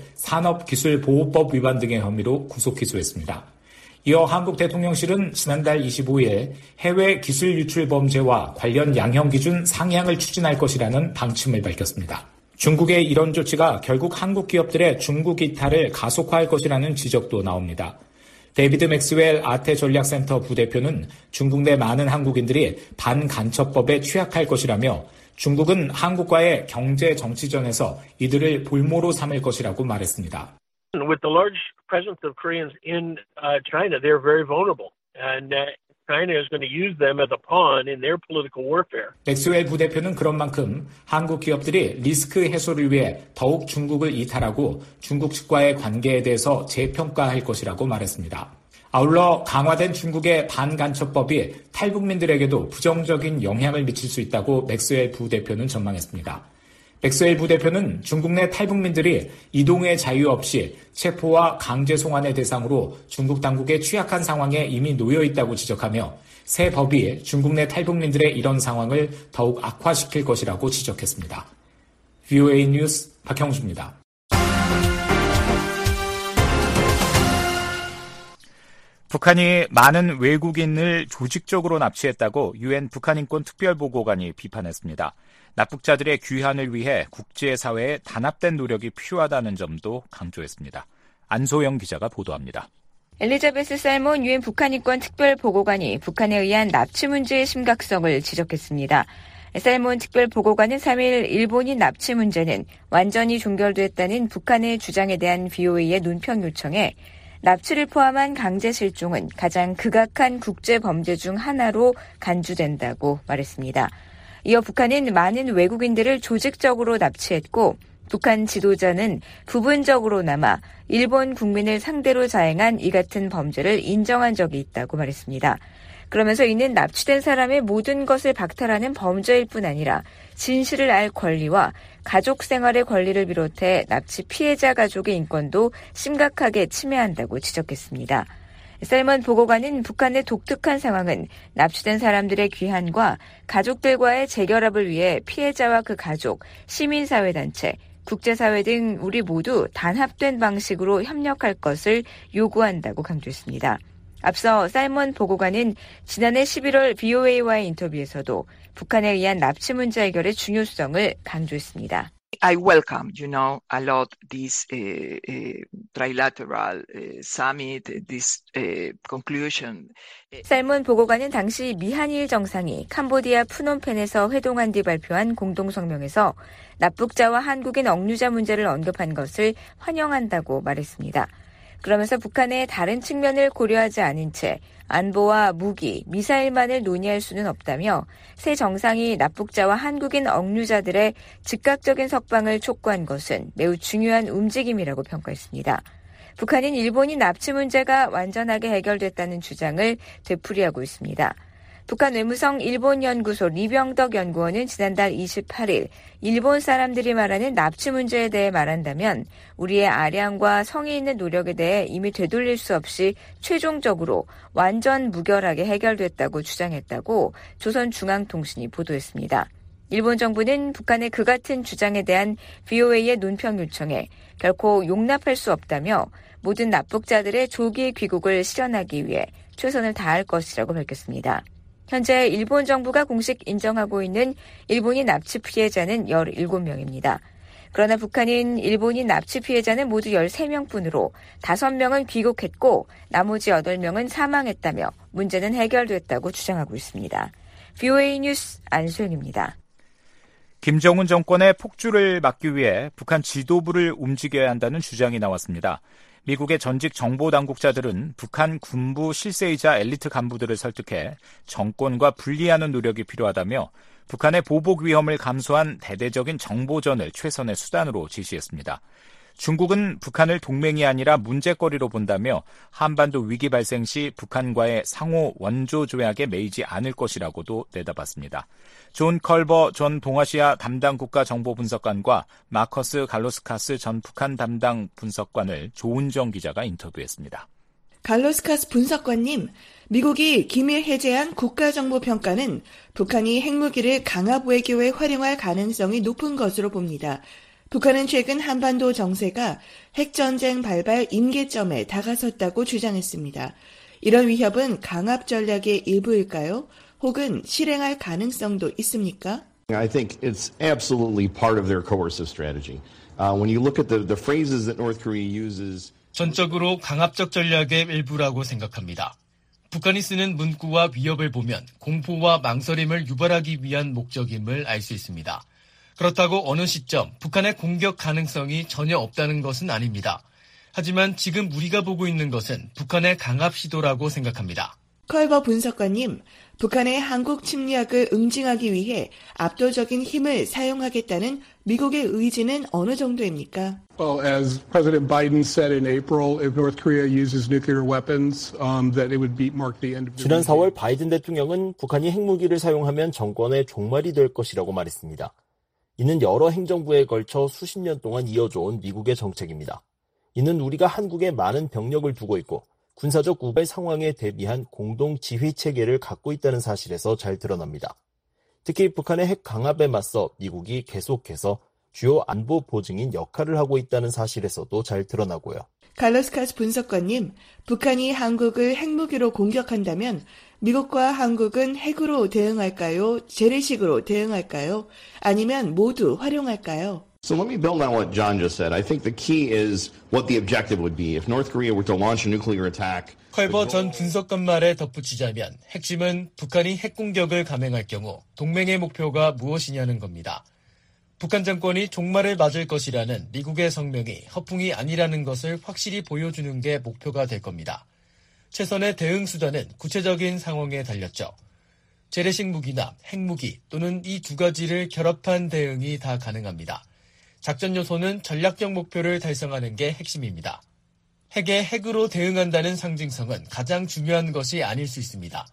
산업기술보호법 위반 등의 혐의로 구속 기소했습니다. 이어 한국 대통령실은 지난달 25일 해외 기술 유출 범죄와 관련 양형 기준 상향을 추진할 것이라는 방침을 밝혔습니다. 중국의 이런 조치가 결국 한국 기업들의 중국 이탈을 가속화할 것이라는 지적도 나옵니다. 데이비드 맥스웰 아태전략센터 부대표는 중국 내 많은 한국인들이 반간첩법에 취약할 것이라며 중국은 한국과의 경제 정치전에서 이들을 볼모로 삼을 것이라고 말했습니다. With the large presence of Koreans in China, they're very vulnerable, and China is going to use them as a pawn in their political warfare. 맥스웰 부대표는 그런 만큼 한국 기업들이 리스크 해소를 위해 더욱 중국을 이탈하고 중국 측과의 관계에 대해서 재평가할 것이라고 말했습니다. 아울러 강화된 중국의 반간첩법이 탈북민들에게도 부정적인 영향을 미칠 수 있다고 맥스웰 부대표는 전망했습니다. 맥스웰 부대표는 중국 내 탈북민들이 이동의 자유 없이 체포와 강제 송환의 대상으로 중국 당국의 취약한 상황에 이미 놓여 있다고 지적하며 새 법이 중국 내 탈북민들의 이런 상황을 더욱 악화시킬 것이라고 지적했습니다. VOA 뉴스 박형주입니다. 북한이 많은 외국인을 조직적으로 납치했다고 UN 북한인권 특별보고관이 비판했습니다. 납북자들의 귀환을 위해 국제사회의 단합된 노력이 필요하다는 점도 강조했습니다. 안소영 기자가 보도합니다. 엘리자베스 살몬 UN 북한인권 특별보고관이 북한에 의한 납치 문제의 심각성을 지적했습니다. 살몬 특별보고관은 3일 일본인 납치 문제는 완전히 종결됐다는 북한의 주장에 대한 VOA의 논평 요청에 납치를 포함한 강제 실종은 가장 극악한 국제 범죄 중 하나로 간주된다고 말했습니다. 이어 북한은 많은 외국인들을 조직적으로 납치했고 북한 지도자는 부분적으로나마 일본 국민을 상대로 자행한 이 같은 범죄를 인정한 적이 있다고 말했습니다. 그러면서 이는 납치된 사람의 모든 것을 박탈하는 범죄일 뿐 아니라 진실을 알 권리와 가족 생활의 권리를 비롯해 납치 피해자 가족의 인권도 심각하게 침해한다고 지적했습니다. 살몬 보고관은 북한의 독특한 상황은 납치된 사람들의 귀환과 가족들과의 재결합을 위해 피해자와 그 가족, 시민사회단체, 국제사회 등 우리 모두 단합된 방식으로 협력할 것을 요구한다고 강조했습니다. 앞서 살몬 보고관은 지난해 11월 VOA와의 인터뷰에서도 북한에 의한 납치 문제 해결의 중요성을 강조했습니다. I welcome, a lot this trilateral summit, this conclusion. 살몬 보고관은 당시 미한일 정상이 캄보디아 푸놈펜에서 회동한 뒤 발표한 공동성명에서 납북자와 한국인 억류자 문제를 언급한 것을 환영한다고 말했습니다. 그러면서 북한의 다른 측면을 고려하지 않은 채 안보와 무기, 미사일만을 논의할 수는 없다며 새 정상이 납북자와 한국인 억류자들의 즉각적인 석방을 촉구한 것은 매우 중요한 움직임이라고 평가했습니다. 북한은 일본인 납치 문제가 완전하게 해결됐다는 주장을 되풀이하고 있습니다. 북한 외무성 일본연구소 리병덕 연구원은 지난달 28일 일본 사람들이 말하는 납치 문제에 대해 말한다면 우리의 아량과 성의 있는 노력에 대해 이미 되돌릴 수 없이 최종적으로 완전 무결하게 해결됐다고 주장했다고 조선중앙통신이 보도했습니다. 일본 정부는 북한의 그 같은 주장에 대한 VOA의 논평 요청에 결코 용납할 수 없다며 모든 납북자들의 조기 귀국을 실현하기 위해 최선을 다할 것이라고 밝혔습니다. 현재 일본 정부가 공식 인정하고 있는 일본인 납치 피해자는 17명입니다. 그러나 북한은 일본인 납치 피해자는 모두 13명뿐으로 5명은 귀국했고 나머지 8명은 사망했다며 문제는 해결됐다고 주장하고 있습니다. VOA 뉴스 안소연입니다. 김정은 정권의 폭주를 막기 위해 북한 지도부를 움직여야 한다는 주장이 나왔습니다. 미국의 전직 정보당국자들은 북한 군부 실세이자 엘리트 간부들을 설득해 정권과 분리하는 노력이 필요하다며 북한의 보복 위험을 감수한 대대적인 정보전을 최선의 수단으로 제시했습니다. 중국은 북한을 동맹이 아니라 문제거리로 본다며 한반도 위기 발생 시 북한과의 상호 원조 조약에 매이지 않을 것이라고도 내다봤습니다. 존 컬버 전 동아시아 담당 국가정보분석관과 마커스 갈로스카스 전 북한 담당 분석관을 조은정 기자가 인터뷰했습니다. 갈로스카스 분석관님, 미국이 기밀 해제한 국가정보평가는 북한이 핵무기를 강압 외교에 활용할 가능성이 높은 것으로 봅니다. 북한은 최근 한반도 정세가 핵전쟁 발발 임계점에 다가섰다고 주장했습니다. 이런 위협은 강압 전략의 일부일까요? 혹은 실행할 가능성도 있습니까? I think it's absolutely part of their coercive strategy. When you look at the phrases that North Korea uses, 전적으로 강압적 전략의 일부라고 생각합니다. 북한이 쓰는 문구와 위협을 보면 공포와 망설임을 유발하기 위한 목적임을 알 수 있습니다. 그렇다고 어느 시점 북한의 공격 가능성이 전혀 없다는 것은 아닙니다. 하지만 지금 우리가 보고 있는 것은 북한의 강압 시도라고 생각합니다. 컬버 분석가님, 북한의 한국 침략을 응징하기 위해 압도적인 힘을 사용하겠다는 미국의 의지는 어느 정도입니까? Well, as President Biden said in April, if North Korea uses nuclear weapons, that it would mark the end of the 지난 4월 바이든 대통령은 북한이 핵무기를 사용하면 정권의 종말이 될 것이라고 말했습니다. 이는 여러 행정부에 걸쳐 수십 년 동안 이어져온 미국의 정책입니다. 이는 우리가 한국에 많은 병력을 두고 있고 군사적 우발 상황에 대비한 공동 지휘 체계를 갖고 있다는 사실에서 잘 드러납니다. 특히 북한의 핵 강압에 맞서 미국이 계속해서 주요 안보 보증인 역할을 하고 있다는 사실에서도 잘 드러나고요. 칼로스 카스 분석가님, 북한이 한국을 핵무기로 공격한다면 미국과 한국은 핵으로 대응할까요? 재래식으로 대응할까요? 아니면 모두 활용할까요? So let me build on what John just said. I think the key is what the objective would be. If North Korea were to launch a nuclear attack. 컬버 전 분석관 말에 덧붙이자면 핵심은 북한이 핵공격을 감행할 경우 동맹의 목표가 무엇이냐는 겁니다. 북한 정권이 종말을 맞을 것이라는 미국의 성명이 허풍이 아니라는 것을 확실히 보여주는 게 목표가 될 겁니다. 최선의 대응 수단은 구체적인 상황에 달렸죠. 재래식 무기나 핵무기 또는 이 두 가지를 결합한 대응이 다 가능합니다. 작전 요소는 전략적 목표를 달성하는 게 핵심입니다. 핵에 핵으로 대응한다는 상징성은 가장 중요한 것이 아닐 수 있습니다.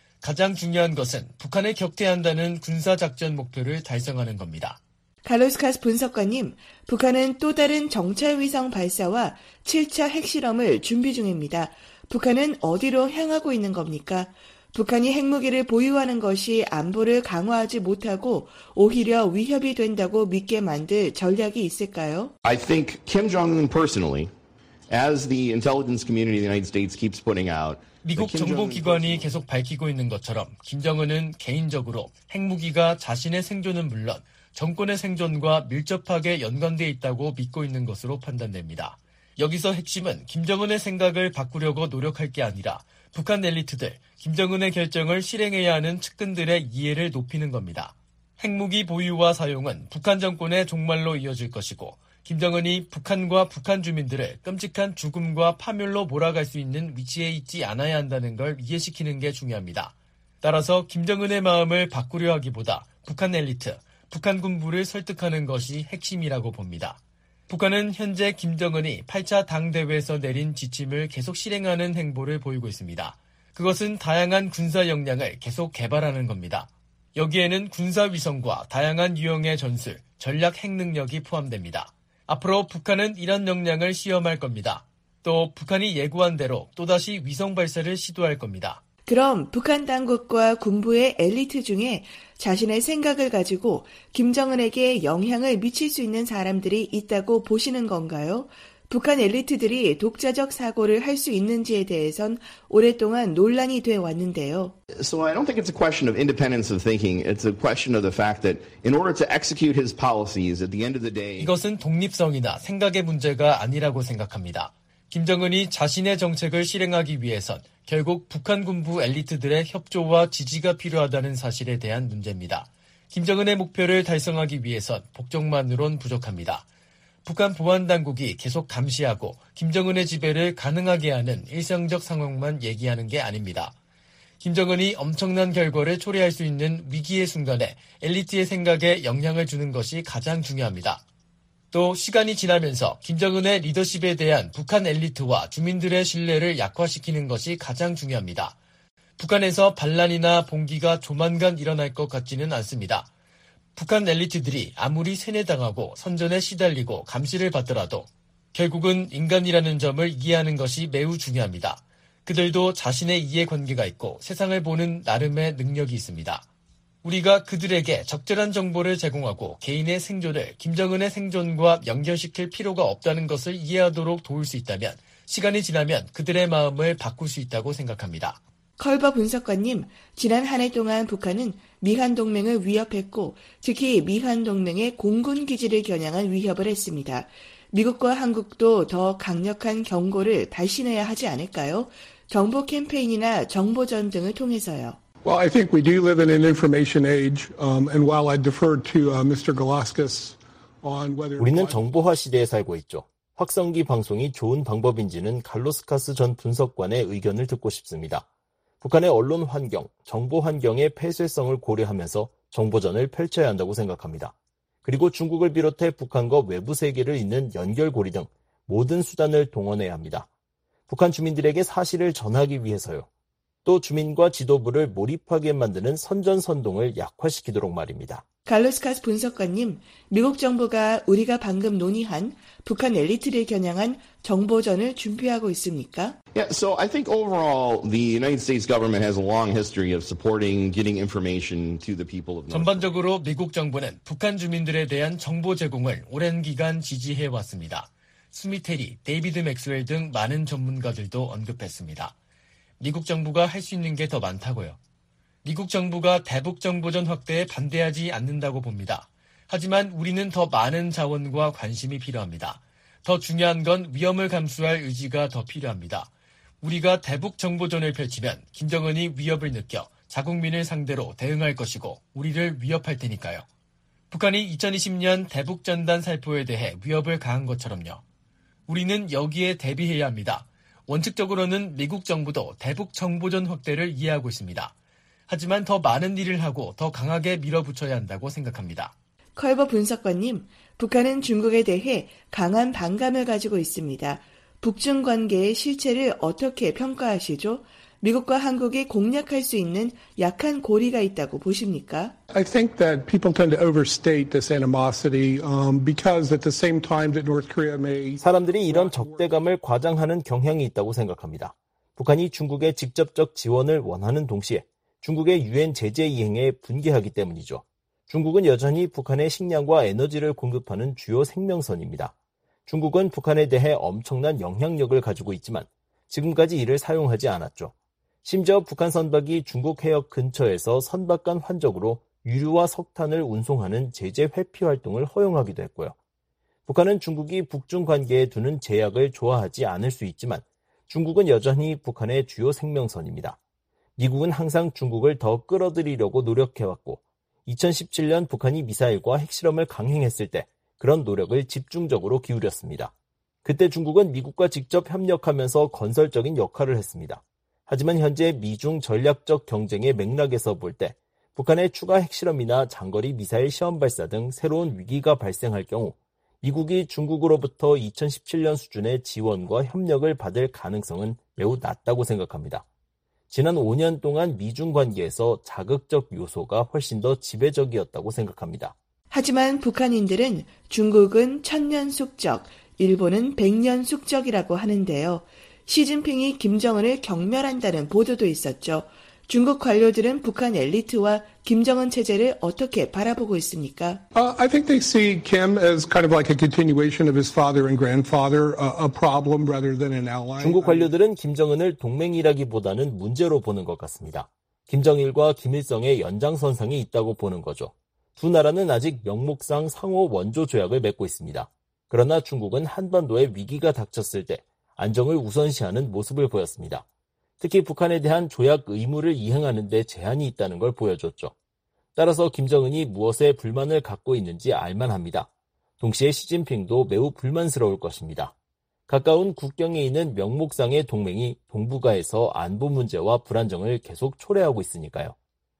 가장 중요한 것은 북한을 격퇴한다는 군사작전 목표를 달성하는 겁니다. 칼로스 카스 분석가님, 북한은 또 다른 정찰위성 발사와 7차 핵실험을 준비 중입니다. 북한은 어디로 향하고 있는 겁니까? 북한이 핵무기를 보유하는 것이 안보를 강화하지 못하고 오히려 위협이 된다고 믿게 만들 전략이 있을까요? I think Kim Jong-un personally, as the intelligence community of the United States keeps putting out, 미국 정보기관이 계속 밝히고 있는 것처럼 김정은은 개인적으로 핵무기가 자신의 생존은 물론 정권의 생존과 밀접하게 연관돼 있다고 믿고 있는 것으로 판단됩니다. 여기서 핵심은 김정은의 생각을 바꾸려고 노력할 게 아니라 북한 엘리트들, 김정은의 결정을 실행해야 하는 측근들의 이해를 높이는 겁니다. 핵무기 보유와 사용은 북한 정권의 종말로 이어질 것이고 김정은이 북한과 북한 주민들을 끔찍한 죽음과 파멸로 몰아갈 수 있는 위치에 있지 않아야 한다는 걸 이해시키는 게 중요합니다. 따라서 김정은의 마음을 바꾸려 하기보다 북한 엘리트, 북한 군부를 설득하는 것이 핵심이라고 봅니다. 북한은 현재 김정은이 8차 당대회에서 내린 지침을 계속 실행하는 행보를 보이고 있습니다. 그것은 다양한 군사 역량을 계속 개발하는 겁니다. 여기에는 군사위성과 다양한 유형의 전술, 전략 핵 능력이 포함됩니다. 앞으로 북한은 이런 역량을 시험할 겁니다. 또 북한이 예고한 대로 또다시 위성 발사를 시도할 겁니다. 그럼 북한 당국과 군부의 엘리트 중에 자신의 생각을 가지고 김정은에게 영향을 미칠 수 있는 사람들이 있다고 보시는 건가요? 북한 엘리트들이 독자적 사고를 할 수 있는지에 대해선 오랫동안 논란이 돼 왔는데요. So I don't think it's a question of independence of thinking. It's a question of the fact that in order to execute his policies at the end of the day. 이것은 독립성이나 생각의 문제가 아니라고 생각합니다. 김정은이 자신의 정책을 실행하기 위해선 결국 북한 군부 엘리트들의 협조와 지지가 필요하다는 사실에 대한 문제입니다. 김정은의 목표를 달성하기 위해선 복종만으론 부족합니다. 북한 보안당국이 계속 감시하고 김정은의 지배를 가능하게 하는 일상적 상황만 얘기하는 게 아닙니다. 김정은이 엄청난 결과를 초래할 수 있는 위기의 순간에 엘리트의 생각에 영향을 주는 것이 가장 중요합니다. 또 시간이 지나면서 김정은의 리더십에 대한 북한 엘리트와 주민들의 신뢰를 약화시키는 것이 가장 중요합니다. 북한에서 반란이나 봉기가 조만간 일어날 것 같지는 않습니다. 북한 엘리트들이 아무리 세뇌당하고 선전에 시달리고 감시를 받더라도 결국은 인간이라는 점을 이해하는 것이 매우 중요합니다. 그들도 자신의 이해관계가 있고 세상을 보는 나름의 능력이 있습니다. 우리가 그들에게 적절한 정보를 제공하고 개인의 생존을 김정은의 생존과 연결시킬 필요가 없다는 것을 이해하도록 도울 수 있다면 시간이 지나면 그들의 마음을 바꿀 수 있다고 생각합니다. 컬버 분석가님, 지난 한 해 동안 북한은 미한 동맹을 위협했고 특히 미한 동맹의 공군 기지를 겨냥한 위협을 했습니다. 미국과 한국도 더 강력한 경고를 발신해야 하지 않을까요? 정보 캠페인이나 정보전 등을 통해서요. Well, I think we do live in an information age, and while I defer to Mr. Galakis on whether 우리는 정보화 시대에 살고 있죠. 확성기 방송이 좋은 방법인지는 칼로스 카스 전 분석관의 의견을 듣고 싶습니다. 북한의 언론 환경, 정보 환경의 폐쇄성을 고려하면서 정보전을 펼쳐야 한다고 생각합니다. 그리고 중국을 비롯해 북한과 외부 세계를 잇는 연결고리 등 모든 수단을 동원해야 합니다. 북한 주민들에게 사실을 전하기 위해서요. 또 주민과 지도부를 몰입하게 만드는 선전선동을 약화시키도록 말입니다. 칼로스 카스 분석가님, 미국 정부가 우리가 방금 논의한 북한 엘리트를 겨냥한 정보전을 준비하고 있습니까? Yeah, so I think overall the United States government has a long history of supporting getting information to the people of North Korea. 전반적으로 미국 정부는 북한 주민들에 대한 정보 제공을 오랜 기간 지지해 왔습니다. 스미테리, 데이비드 맥스웰 등 많은 전문가들도 언급했습니다. 미국 정부가 할 수 있는 게 더 많다고요. 미국 정부가 대북 정보전 확대에 반대하지 않는다고 봅니다. 하지만 우리는 더 많은 자원과 관심이 필요합니다. 더 중요한 건 위험을 감수할 의지가 더 필요합니다. 우리가 대북 정보전을 펼치면 김정은이 위협을 느껴 자국민을 상대로 대응할 것이고 우리를 위협할 테니까요. 북한이 2020년 대북 전단 살포에 대해 위협을 가한 것처럼요. 우리는 여기에 대비해야 합니다. 원칙적으로는 미국 정부도 대북 정보전 확대를 이해하고 있습니다. 하지만 더 많은 일을 하고 더 강하게 밀어붙여야 한다고 생각합니다. 컬버 분석관님, 북한은 중국에 대해 강한 반감을 가지고 있습니다. 북중 관계의 실체를 어떻게 평가하시죠? 미국과 한국이 공략할 수 있는 약한 고리가 있다고 보십니까? I think that people tend to overstate this animosity because at the same time that North Korea may... 사람들이 이런 적대감을 과장하는 경향이 있다고 생각합니다. 북한이 중국의 직접적 지원을 원하는 동시에 중국의 유엔 제재 이행에 분개하기 때문이죠. 중국은 여전히 북한의 식량과 에너지를 공급하는 주요 생명선입니다. 중국은 북한에 대해 엄청난 영향력을 가지고 있지만 지금까지 이를 사용하지 않았죠. 심지어 북한 선박이 중국 해역 근처에서 선박 간 환적으로 유류와 석탄을 운송하는 제재 회피 활동을 허용하기도 했고요. 북한은 중국이 북중 관계에 두는 제약을 좋아하지 않을 수 있지만 중국은 여전히 북한의 주요 생명선입니다. 미국은 항상 중국을 더 끌어들이려고 노력해왔고 2017년 북한이 미사일과 핵실험을 강행했을 때 그런 노력을 집중적으로 기울였습니다. 그때 중국은 미국과 직접 협력하면서 건설적인 역할을 했습니다. 하지만 현재 미중 전략적 경쟁의 맥락에서 볼 때 북한의 추가 핵실험이나 장거리 미사일 시험 발사 등 새로운 위기가 발생할 경우 미국이 중국으로부터 2017년 수준의 지원과 협력을 받을 가능성은 매우 낮다고 생각합니다. 지난 5년 동안 미중 관계에서 자극적 요소가 훨씬 더 지배적이었다고 생각합니다. 하지만 북한인들은 중국은 1000년 숙적, 일본은 100년 숙적이라고 하는데요. 시진핑이 김정은을 경멸한다는 보도도 있었죠. 중국 관료들은 북한 엘리트와 김정은 체제를 어떻게 바라보고 있습니까? I think they see Kim as kind of like a continuation of his father and grandfather, a problem rather than an ally. 중국 관료들은 김정은을 동맹이라기보다는 문제로 보는 것 같습니다. 김정일과 김일성의 연장선상이 있다고 보는 거죠. 두 나라는 아직 명목상 상호 원조 조약을 맺고 있습니다. 그러나 중국은 한반도에 위기가 닥쳤을 때 안정을 우선시하는 모습을 보였습니다. 특히 북한에 대한 조약 의무를 이행하는 데 제한이 있다는 걸 보여줬죠. 따라서 김정은이 무엇에 불만을 갖고 있는지 알만합니다. 동시에 시진핑도 매우 불만스러울 것입니다. 가까운 국경에 있는 명목상의 동맹이 동북아에서 안보 문제와 불안정을 계속 초래하고 있으니까요.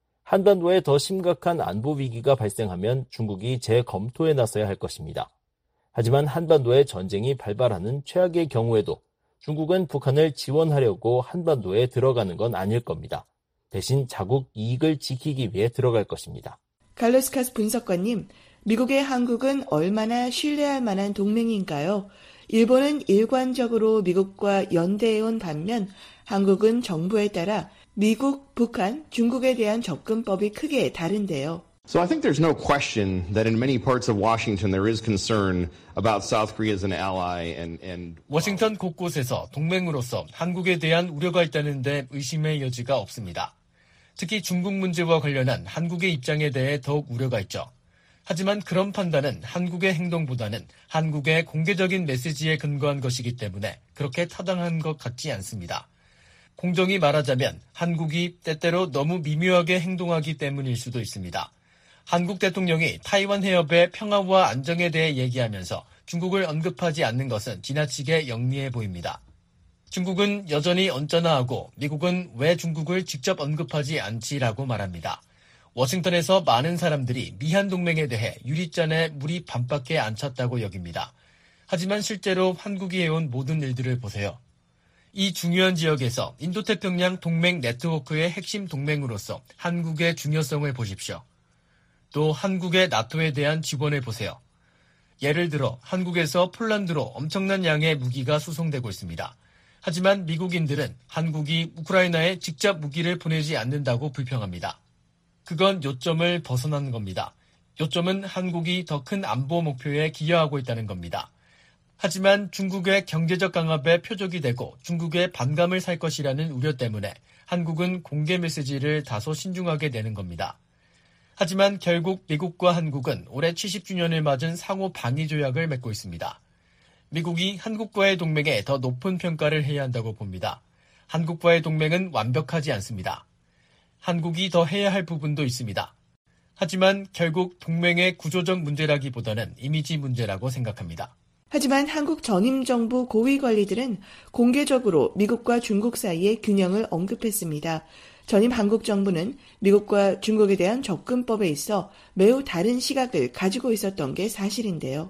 한반도에 더 심각한 안보 위기가 발생하면 중국이 재검토에 나서야 할 것입니다. 하지만 한반도에 전쟁이 발발하는 최악의 경우에도 중국은 북한을 지원하려고 한반도에 들어가는 건 아닐 겁니다. 대신 자국 이익을 지키기 위해 들어갈 것입니다. 칼로스 카스 분석관님, 미국의 한국은 얼마나 신뢰할 만한 동맹인가요? 일본은 일관적으로 미국과 연대해온 반면 한국은 정부에 따라 미국, 북한, 중국에 대한 접근법이 크게 다른데요. So I think there's no question that in many parts of Washington there is concern about South Korea as an ally and 워싱턴 곳곳에서 동맹으로서 한국에 대한 우려가 있다는 데 의심의 여지가 없습니다. 특히 중국 문제와 관련한 한국의 입장에 대해 더욱 우려가 있죠. 하지만 그런 판단은 한국의 행동보다는 한국의 공개적인 메시지에 근거한 것이기 때문에 그렇게 타당한 것 같지 않습니다. 공정히 말하자면 한국이 때때로 너무 미묘하게 행동하기 때문일 수도 있습니다. 한국 대통령이 타이완 해협의 평화와 안정에 대해 얘기하면서 중국을 언급하지 않는 것은 지나치게 영리해 보입니다. 중국은 여전히 언짢아하고 미국은 왜 중국을 직접 언급하지 않지라고 말합니다. 워싱턴에서 많은 사람들이 미한 동맹에 대해 유리잔에 물이 반밖에 안 찼다고 여깁니다. 하지만 실제로 한국이 해온 모든 일들을 보세요. 이 중요한 지역에서 인도태평양 동맹 네트워크의 핵심 동맹으로서 한국의 중요성을 보십시오. 또 한국의 나토에 대한 지원을 보세요. 예를 들어 한국에서 폴란드로 엄청난 양의 무기가 수송되고 있습니다. 하지만 미국인들은 한국이 우크라이나에 직접 무기를 보내지 않는다고 불평합니다. 그건 요점을 벗어난 겁니다. 요점은 한국이 더 큰 안보 목표에 기여하고 있다는 겁니다. 하지만 중국의 경제적 강압에 표적이 되고 중국의 반감을 살 것이라는 우려 때문에 한국은 공개 메시지를 다소 신중하게 내는 겁니다. 하지만 결국 미국과 한국은 올해 70주년을 맞은 상호 방위 조약을 맺고 있습니다. 미국이 한국과의 동맹에 더 높은 평가를 해야 한다고 봅니다. 한국과의 동맹은 완벽하지 않습니다. 한국이 더 해야 할 부분도 있습니다. 하지만 결국 동맹의 구조적 문제라기보다는 이미지 문제라고 생각합니다. 하지만 한국 전임 정부 고위 관리들은 공개적으로 미국과 중국 사이의 균형을 언급했습니다. 전임 한국 정부는 미국과 중국에 대한 접근법에 있어 매우 다른 시각을 가지고 있었던 게 사실인데요.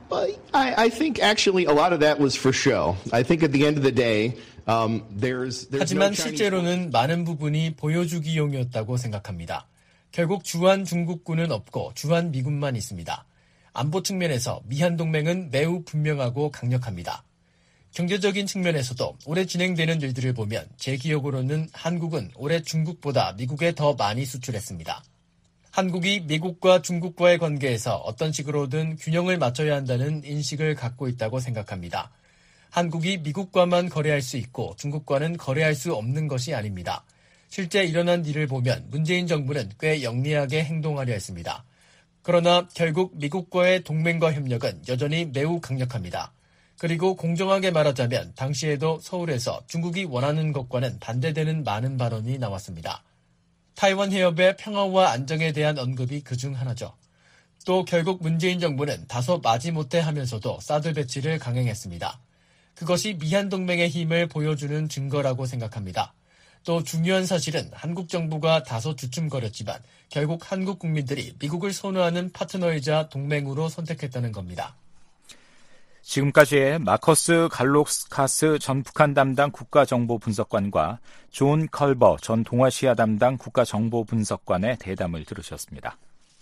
I think actually a lot of that was for show. I think at the end of the day, there's 하지만 실제로는 많은 부분이 보여주기용이었다고 생각합니다. 결국 주한 중국군은 없고 주한 미군만 있습니다. 안보 측면에서 미한 동맹은 매우 분명하고 강력합니다. 경제적인 측면에서도 올해 진행되는 일들을 보면 제 기억으로는 한국은 올해 중국보다 미국에 더 많이 수출했습니다. 한국이 미국과 중국과의 관계에서 어떤 식으로든 균형을 맞춰야 한다는 인식을 갖고 있다고 생각합니다. 한국이 미국과만 거래할 수 있고 중국과는 거래할 수 없는 것이 아닙니다. 실제 일어난 일을 보면 문재인 정부는 꽤 영리하게 행동하려 했습니다. 그러나 결국 미국과의 동맹과 협력은 여전히 매우 강력합니다. 그리고 공정하게 말하자면 당시에도 서울에서 중국이 원하는 것과는 반대되는 많은 발언이 나왔습니다. 타이완 해협의 평화와 안정에 대한 언급이 그중 하나죠. 또 결국 문재인 정부는 다소 마지못해 하면서도 사드 배치를 강행했습니다. 그것이 미한 동맹의 힘을 보여주는 증거라고 생각합니다. 또 중요한 사실은 한국 정부가 다소 주춤거렸지만 결국 한국 국민들이 미국을 선호하는 파트너이자 동맹으로 선택했다는 겁니다. 지금까지의 마커스 갈록스카스 전 북한 담당 국가정보분석관과 존 컬버 전 동아시아 담당 국가정보분석관의 대담을 들으셨습니다.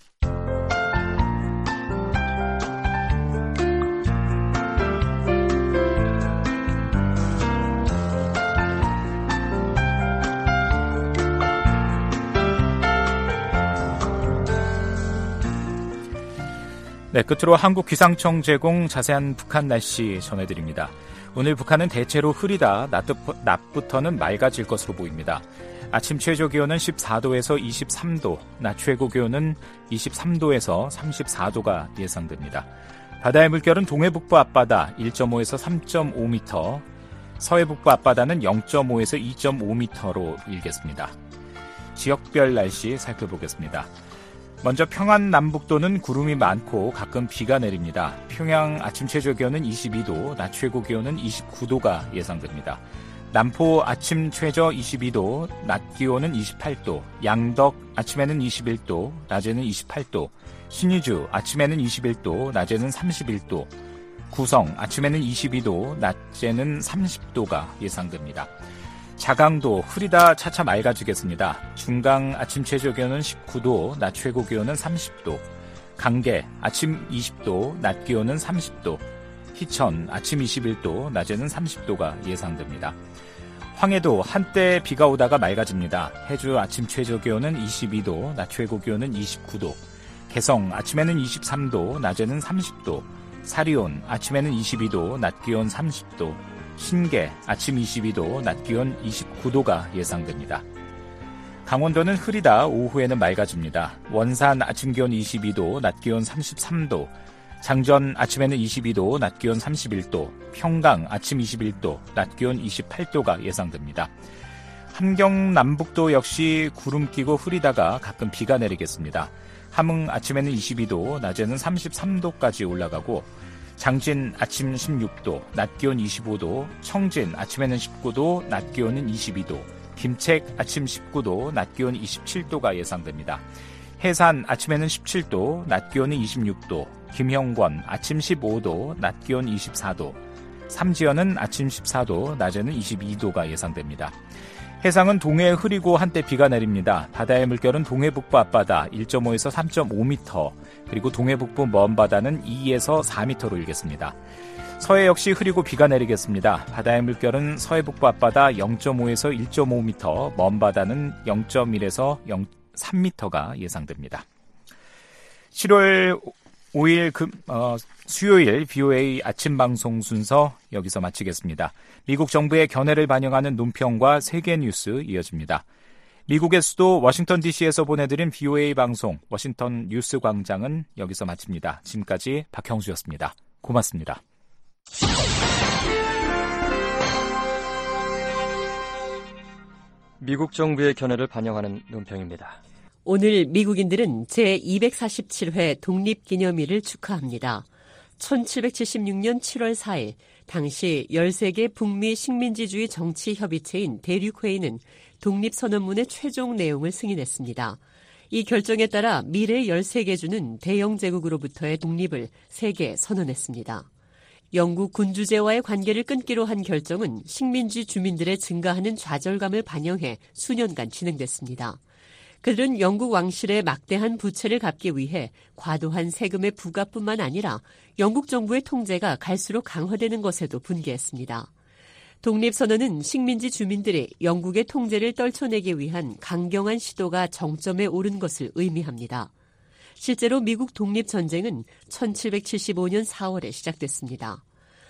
네, 끝으로 한국기상청 제공 자세한 북한 날씨 전해드립니다. 오늘 북한은 대체로 흐리다 낮부터는 맑아질 것으로 보입니다. 아침 최저기온은 14도에서 23도, 낮 최고기온은 23도에서 34도가 예상됩니다. 바다의 물결은 동해북부 앞바다 1.5에서 3.5m, 서해북부 앞바다는 0.5에서 2.5m로 일겠습니다. 지역별 날씨 살펴보겠습니다. 먼저 평안 남북도는 구름이 많고 가끔 비가 내립니다. 평양 아침 최저기온은 22도, 낮 최고기온은 29도가 예상됩니다. 남포 아침 최저 22도, 낮 기온은 28도, 양덕 아침에는 21도, 낮에는 28도, 신의주 아침에는 21도, 낮에는 31도, 구성 아침에는 22도, 낮에는 30도가 예상됩니다. 자강도 흐리다 차차 맑아지겠습니다. 중강 아침 최저기온은 19도, 낮 최고기온은 30도, 강계 아침 20도, 낮 기온은 30도, 희천 아침 21도, 낮에는 30도가 예상됩니다. 황해도 한때 비가 오다가 맑아집니다. 해주 아침 최저기온은 22도, 낮 최고기온은 29도, 개성 아침에는 23도, 낮에는 30도, 사리온 아침에는 22도, 낮 기온 30도, 신계 아침 22도, 낮 기온 29도가 예상됩니다. 강원도는 흐리다 오후에는 맑아집니다. 원산 아침 기온 22도, 낮 기온 33도, 장전 아침에는 22도, 낮 기온 31도, 평강 아침 21도, 낮 기온 28도가 예상됩니다. 함경 남북도 역시 구름 끼고 흐리다가 가끔 비가 내리겠습니다. 함흥 아침에는 22도, 낮에는 33도까지 올라가고 장진 아침 16도, 낮 기온 25도, 청진 아침에는 19도, 낮 기온은 22도, 김책 아침 19도, 낮 기온 27도가 예상됩니다. 해산 아침에는 17도, 낮 기온은 26도, 김형권 아침 15도, 낮 기온 24도, 삼지연은 아침 14도, 낮에는 22도가 예상됩니다. 해상은 동해에 흐리고 한때 비가 내립니다. 바다의 물결은 동해 북부 앞바다 1.5에서 3.5m, 그리고 동해 북부 먼 바다는 2에서 4m로 일겠습니다. 서해 역시 흐리고 비가 내리겠습니다. 바다의 물결은 서해 북부 앞바다 0.5에서 1.5m, 먼 바다는 0.1에서 3m가 예상됩니다. 7월 5일 수요일 BOA 아침 방송 순서 여기서 마치겠습니다. 미국 정부의 견해를 반영하는 논평과 세계 뉴스 이어집니다. 미국의 수도 워싱턴 DC에서 보내드린 BOA 방송 워싱턴 뉴스 광장은 여기서 마칩니다. 지금까지 박형수였습니다. 고맙습니다. 미국 정부의 견해를 반영하는 논평입니다. 오늘 미국인들은 제247회 독립기념일을 축하합니다. 1776년 7월 4일 당시 13개 북미 식민지주의 정치협의체인 대륙회의는 독립선언문의 최종 내용을 승인했습니다. 이 결정에 따라 미래 13개 주는 대영 제국으로부터의 독립을 세계 선언했습니다. 영국 군주제와의 관계를 끊기로 한 결정은 식민지 주민들의 증가하는 좌절감을 반영해 수년간 진행됐습니다. 그들은 영국 왕실의 막대한 부채를 갚기 위해 과도한 세금의 부과뿐만 아니라 영국 정부의 통제가 갈수록 강화되는 것에도 분개했습니다. 독립선언은 식민지 주민들이 영국의 통제를 떨쳐내기 위한 강경한 시도가 정점에 오른 것을 의미합니다. 실제로 미국 독립전쟁은 1775년 4월에 시작됐습니다.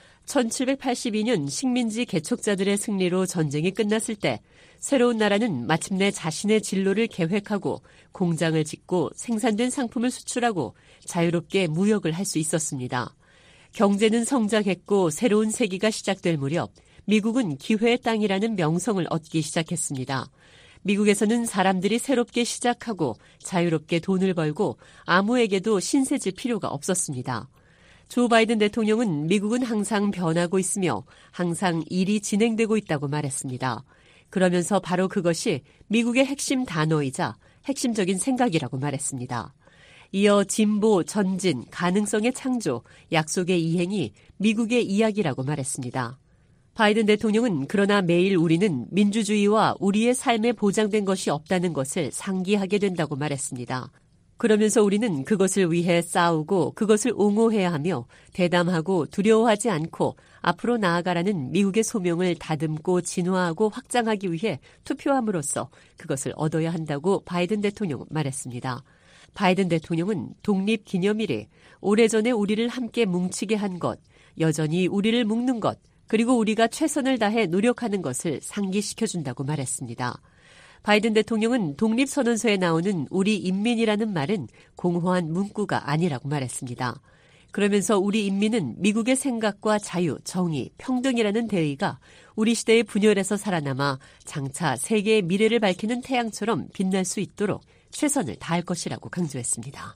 1782년 식민지 개척자들의 승리로 전쟁이 끝났을 때 새로운 나라는 마침내 자신의 진로를 계획하고 공장을 짓고 생산된 상품을 수출하고 자유롭게 무역을 할 수 있었습니다. 경제는 성장했고 새로운 세기가 시작될 무렵 미국은 기회의 땅이라는 명성을 얻기 시작했습니다. 미국에서는 사람들이 새롭게 시작하고 자유롭게 돈을 벌고 아무에게도 신세질 필요가 없었습니다. 조 바이든 대통령은 미국은 항상 변하고 있으며 항상 일이 진행되고 있다고 말했습니다. 그러면서 바로 그것이 미국의 핵심 단어이자 핵심적인 생각이라고 말했습니다. 이어 진보, 전진, 가능성의 창조, 약속의 이행이 미국의 이야기라고 말했습니다. 바이든 대통령은 그러나 매일 우리는 민주주의와 우리의 삶에 보장된 것이 없다는 것을 상기하게 된다고 말했습니다. 그러면서 우리는 그것을 위해 싸우고 그것을 옹호해야 하며 대담하고 두려워하지 않고 앞으로 나아가라는 미국의 소명을 다듬고 진화하고 확장하기 위해 투표함으로써 그것을 얻어야 한다고 바이든 대통령은 말했습니다. 바이든 대통령은 독립기념일에 오래전에 우리를 함께 뭉치게 한 것, 여전히 우리를 묶는 것, 그리고 우리가 최선을 다해 노력하는 것을 상기시켜준다고 말했습니다. 바이든 대통령은 독립선언서에 나오는 우리 인민이라는 말은 공허한 문구가 아니라고 말했습니다. 그러면서 우리 인민은 미국의 생각과 자유, 정의, 평등이라는 대의가 우리 시대의 분열에서 살아남아 장차 세계의 미래를 밝히는 태양처럼 빛날 수 있도록 최선을 다할 것이라고 강조했습니다.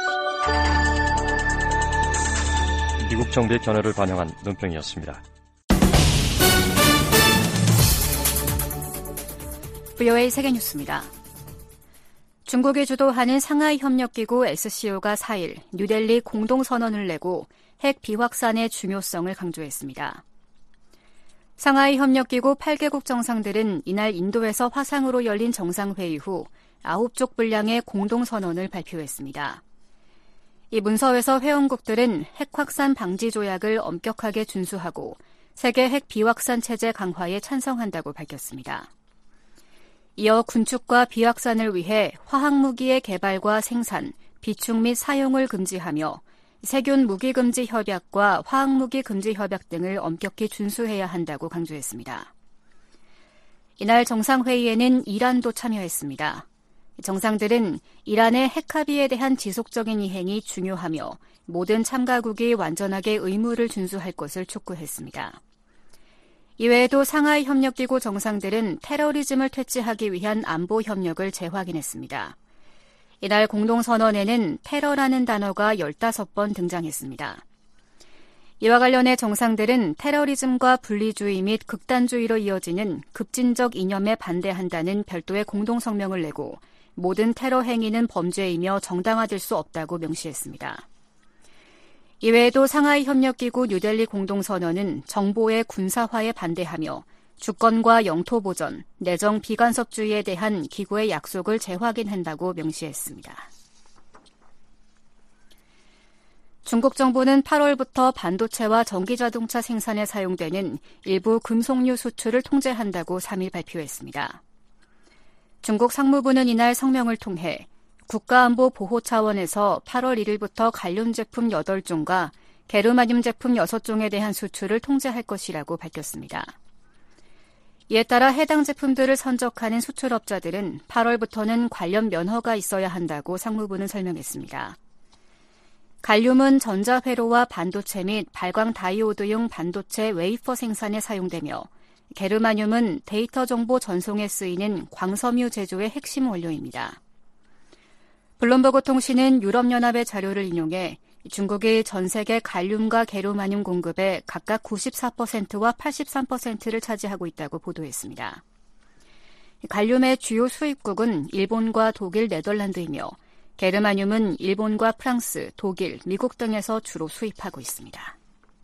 미국 정부의 견해를 반영한 논평이었습니다. VOA 세계뉴스입니다. 중국이 주도하는 상하이 협력기구 SCO가 4일 뉴델리 공동선언을 내고 핵 비확산의 중요성을 강조했습니다. 상하이 협력기구 8개국 정상들은 이날 인도에서 화상으로 열린 정상회의 후 9쪽 분량의 공동선언을 발표했습니다. 이 문서에서 회원국들은 핵 확산 방지 조약을 엄격하게 준수하고 세계 핵 비확산 체제 강화에 찬성한다고 밝혔습니다. 이어 군축과 비확산을 위해 화학무기의 개발과 생산, 비축 및 사용을 금지하며 세균 무기 금지 협약과 화학무기 금지 협약 등을 엄격히 준수해야 한다고 강조했습니다. 이날 정상회의에는 이란도 참여했습니다. 정상들은 이란의 핵 합의에 대한 지속적인 이행이 중요하며 모든 참가국이 완전하게 의무를 준수할 것을 촉구했습니다. 이외에도 상하이 협력기구 정상들은 테러리즘을 퇴치하기 위한 안보 협력을 재확인했습니다. 이날 공동선언에는 테러라는 단어가 15번 등장했습니다. 이와 관련해 정상들은 테러리즘과 분리주의 및 극단주의로 이어지는 급진적 이념에 반대한다는 별도의 공동성명을 내고 모든 테러 행위는 범죄이며 정당화될 수 없다고 명시했습니다. 이외에도 상하이 협력기구 뉴델리 공동선언은 정보의 군사화에 반대하며 주권과 영토 보전, 내정 비간섭주의에 대한 기구의 약속을 재확인한다고 명시했습니다. 중국 정부는 8월부터 반도체와 전기자동차 생산에 사용되는 일부 금속류 수출을 통제한다고 3일 발표했습니다. 중국 상무부는 이날 성명을 통해 국가안보 보호 차원에서 8월 1일부터 관련 제품 8종과 게르마늄 제품 6종에 대한 수출을 통제할 것이라고 밝혔습니다. 이에 따라 해당 제품들을 선적하는 수출업자들은 8월부터는 관련 면허가 있어야 한다고 상무부는 설명했습니다. 갈륨은 전자회로와 반도체 및 발광 다이오드용 반도체 웨이퍼 생산에 사용되며 게르마늄은 데이터 정보 전송에 쓰이는 광섬유 제조의 핵심 원료입니다. 블룸버그 통신은 유럽연합의 자료를 인용해 중국이 전 세계 갈륨과 게르마늄 공급의 각각 94%와 83%를 차지하고 있다고 보도했습니다. 갈륨의 주요 수입국은 일본과 독일, 네덜란드이며 게르마늄은 일본과 프랑스, 독일, 미국 등에서 주로 수입하고 있습니다.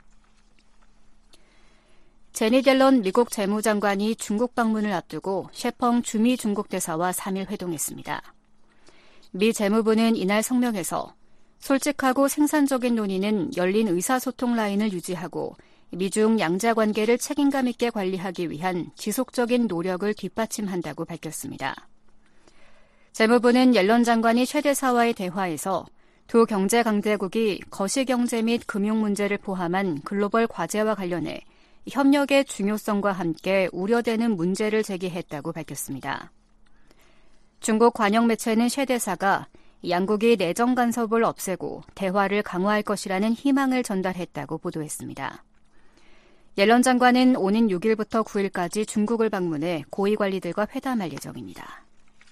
제니 옐런 미국 재무장관이 중국 방문을 앞두고 셰펑 주미 중국 대사와 3일 회동했습니다. 미 재무부는 이날 성명에서 솔직하고 생산적인 논의는 열린 의사소통 라인을 유지하고 미중 양자 관계를 책임감 있게 관리하기 위한 지속적인 노력을 뒷받침한다고 밝혔습니다. 재무부는 옐런 장관이 최 대사와의 대화에서 두 경제 강대국이 거시경제 및 금융 문제를 포함한 글로벌 과제와 관련해 협력의 중요성과 함께 우려되는 문제를 제기했다고 밝혔습니다. 중국 관영 매체는 최 대사가 양국이 내정 간섭을 없애고 대화를 강화할 것이라는 희망을 전달했다고 보도했습니다. 옐런 장관은 오는 6일부터 9일까지 중국을 방문해 고위 관리들과 회담할 예정입니다.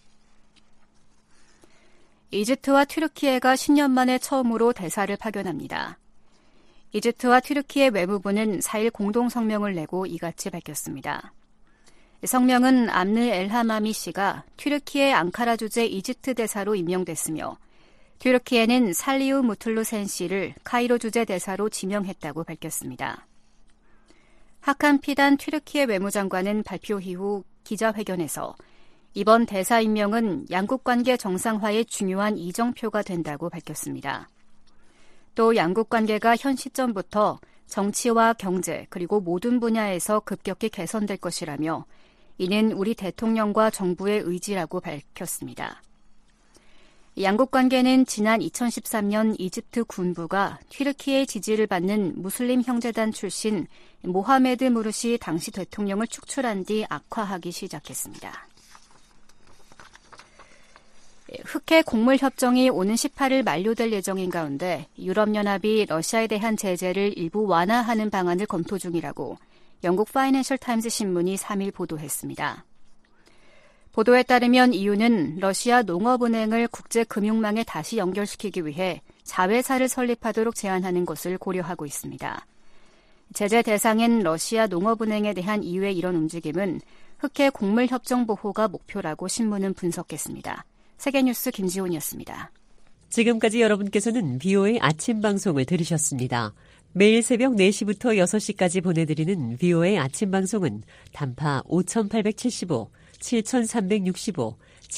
이집트와 튀르키예가 10년 만에 처음으로 대사를 파견합니다. 이집트와 튀르키예 외무부는 4일 공동성명을 내고 이같이 밝혔습니다. 성명은 암르 엘하마미 씨가 튀르키예 앙카라 주재 이집트 대사로 임명됐으며 튀르키예는 살리우 무툴루센 씨를 카이로 주재 대사로 지명했다고 밝혔습니다. 하칸 피단 튀르키예 외무장관은 발표 이후 기자회견에서 이번 대사 임명은 양국 관계 정상화의 중요한 이정표가 된다고 밝혔습니다. 또 양국 관계가 현 시점부터 정치와 경제 그리고 모든 분야에서 급격히 개선될 것이라며 이는 우리 대통령과 정부의 의지라고 밝혔습니다. 양국 관계는 지난 2013년 이집트 군부가 튀르키예의 지지를 받는 무슬림 형제단 출신 모하메드 무르시 당시 대통령을 축출한 뒤 악화하기 시작했습니다. 흑해 곡물협정이 오는 18일 만료될 예정인 가운데 유럽연합이 러시아에 대한 제재를 일부 완화하는 방안을 검토 중이라고 영국 파이낸셜 타임즈 신문이 3일 보도했습니다. 보도에 따르면 EU는 러시아 농업은행을 국제금융망에 다시 연결시키기 위해 자회사를 설립하도록 제안하는 것을 고려하고 있습니다. 제재 대상인 러시아 농업은행에 대한 EU의 이런 움직임은 흑해 곡물협정 보호가 목표라고 신문은 분석했습니다. 세계뉴스 김지훈이었습니다. 지금까지 여러분께서는 VOA 아침 방송을 들으셨습니다. 매일 새벽 4시부터 6시까지 보내드리는 VOA 아침 방송은 단파 5875, 7365,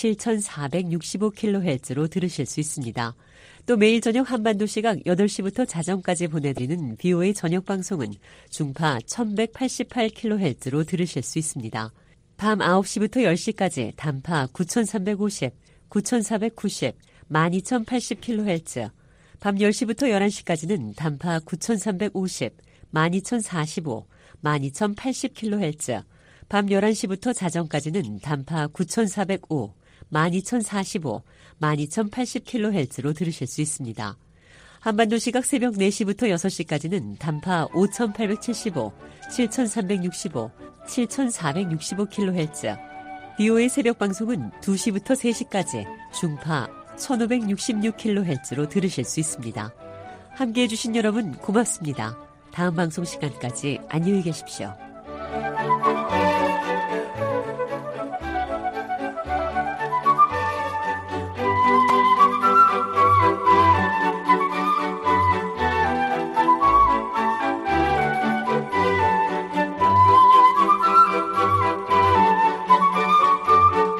7465kHz로 들으실 수 있습니다. 또 매일 저녁 한반도 시각 8시부터 자정까지 보내드리는 VOA 저녁 방송은 중파 1188kHz로 들으실 수 있습니다. 밤 9시부터 10시까지 단파 9350, 9490, 12080kHz, 밤 10시부터 11시까지는 단파 9350, 12045, 12080kHz, 밤 11시부터 자정까지는 단파 9405, 12045, 12080kHz로 들으실 수 있습니다. 한반도 시각 새벽 4시부터 6시까지는 단파 5875, 7365, 7465kHz, VOA 새벽 방송은 2시부터 3시까지 중파 1566kHz로 들으실 수 있습니다. 함께해 주신 여러분 고맙습니다. 다음 방송 시간까지 안녕히 계십시오.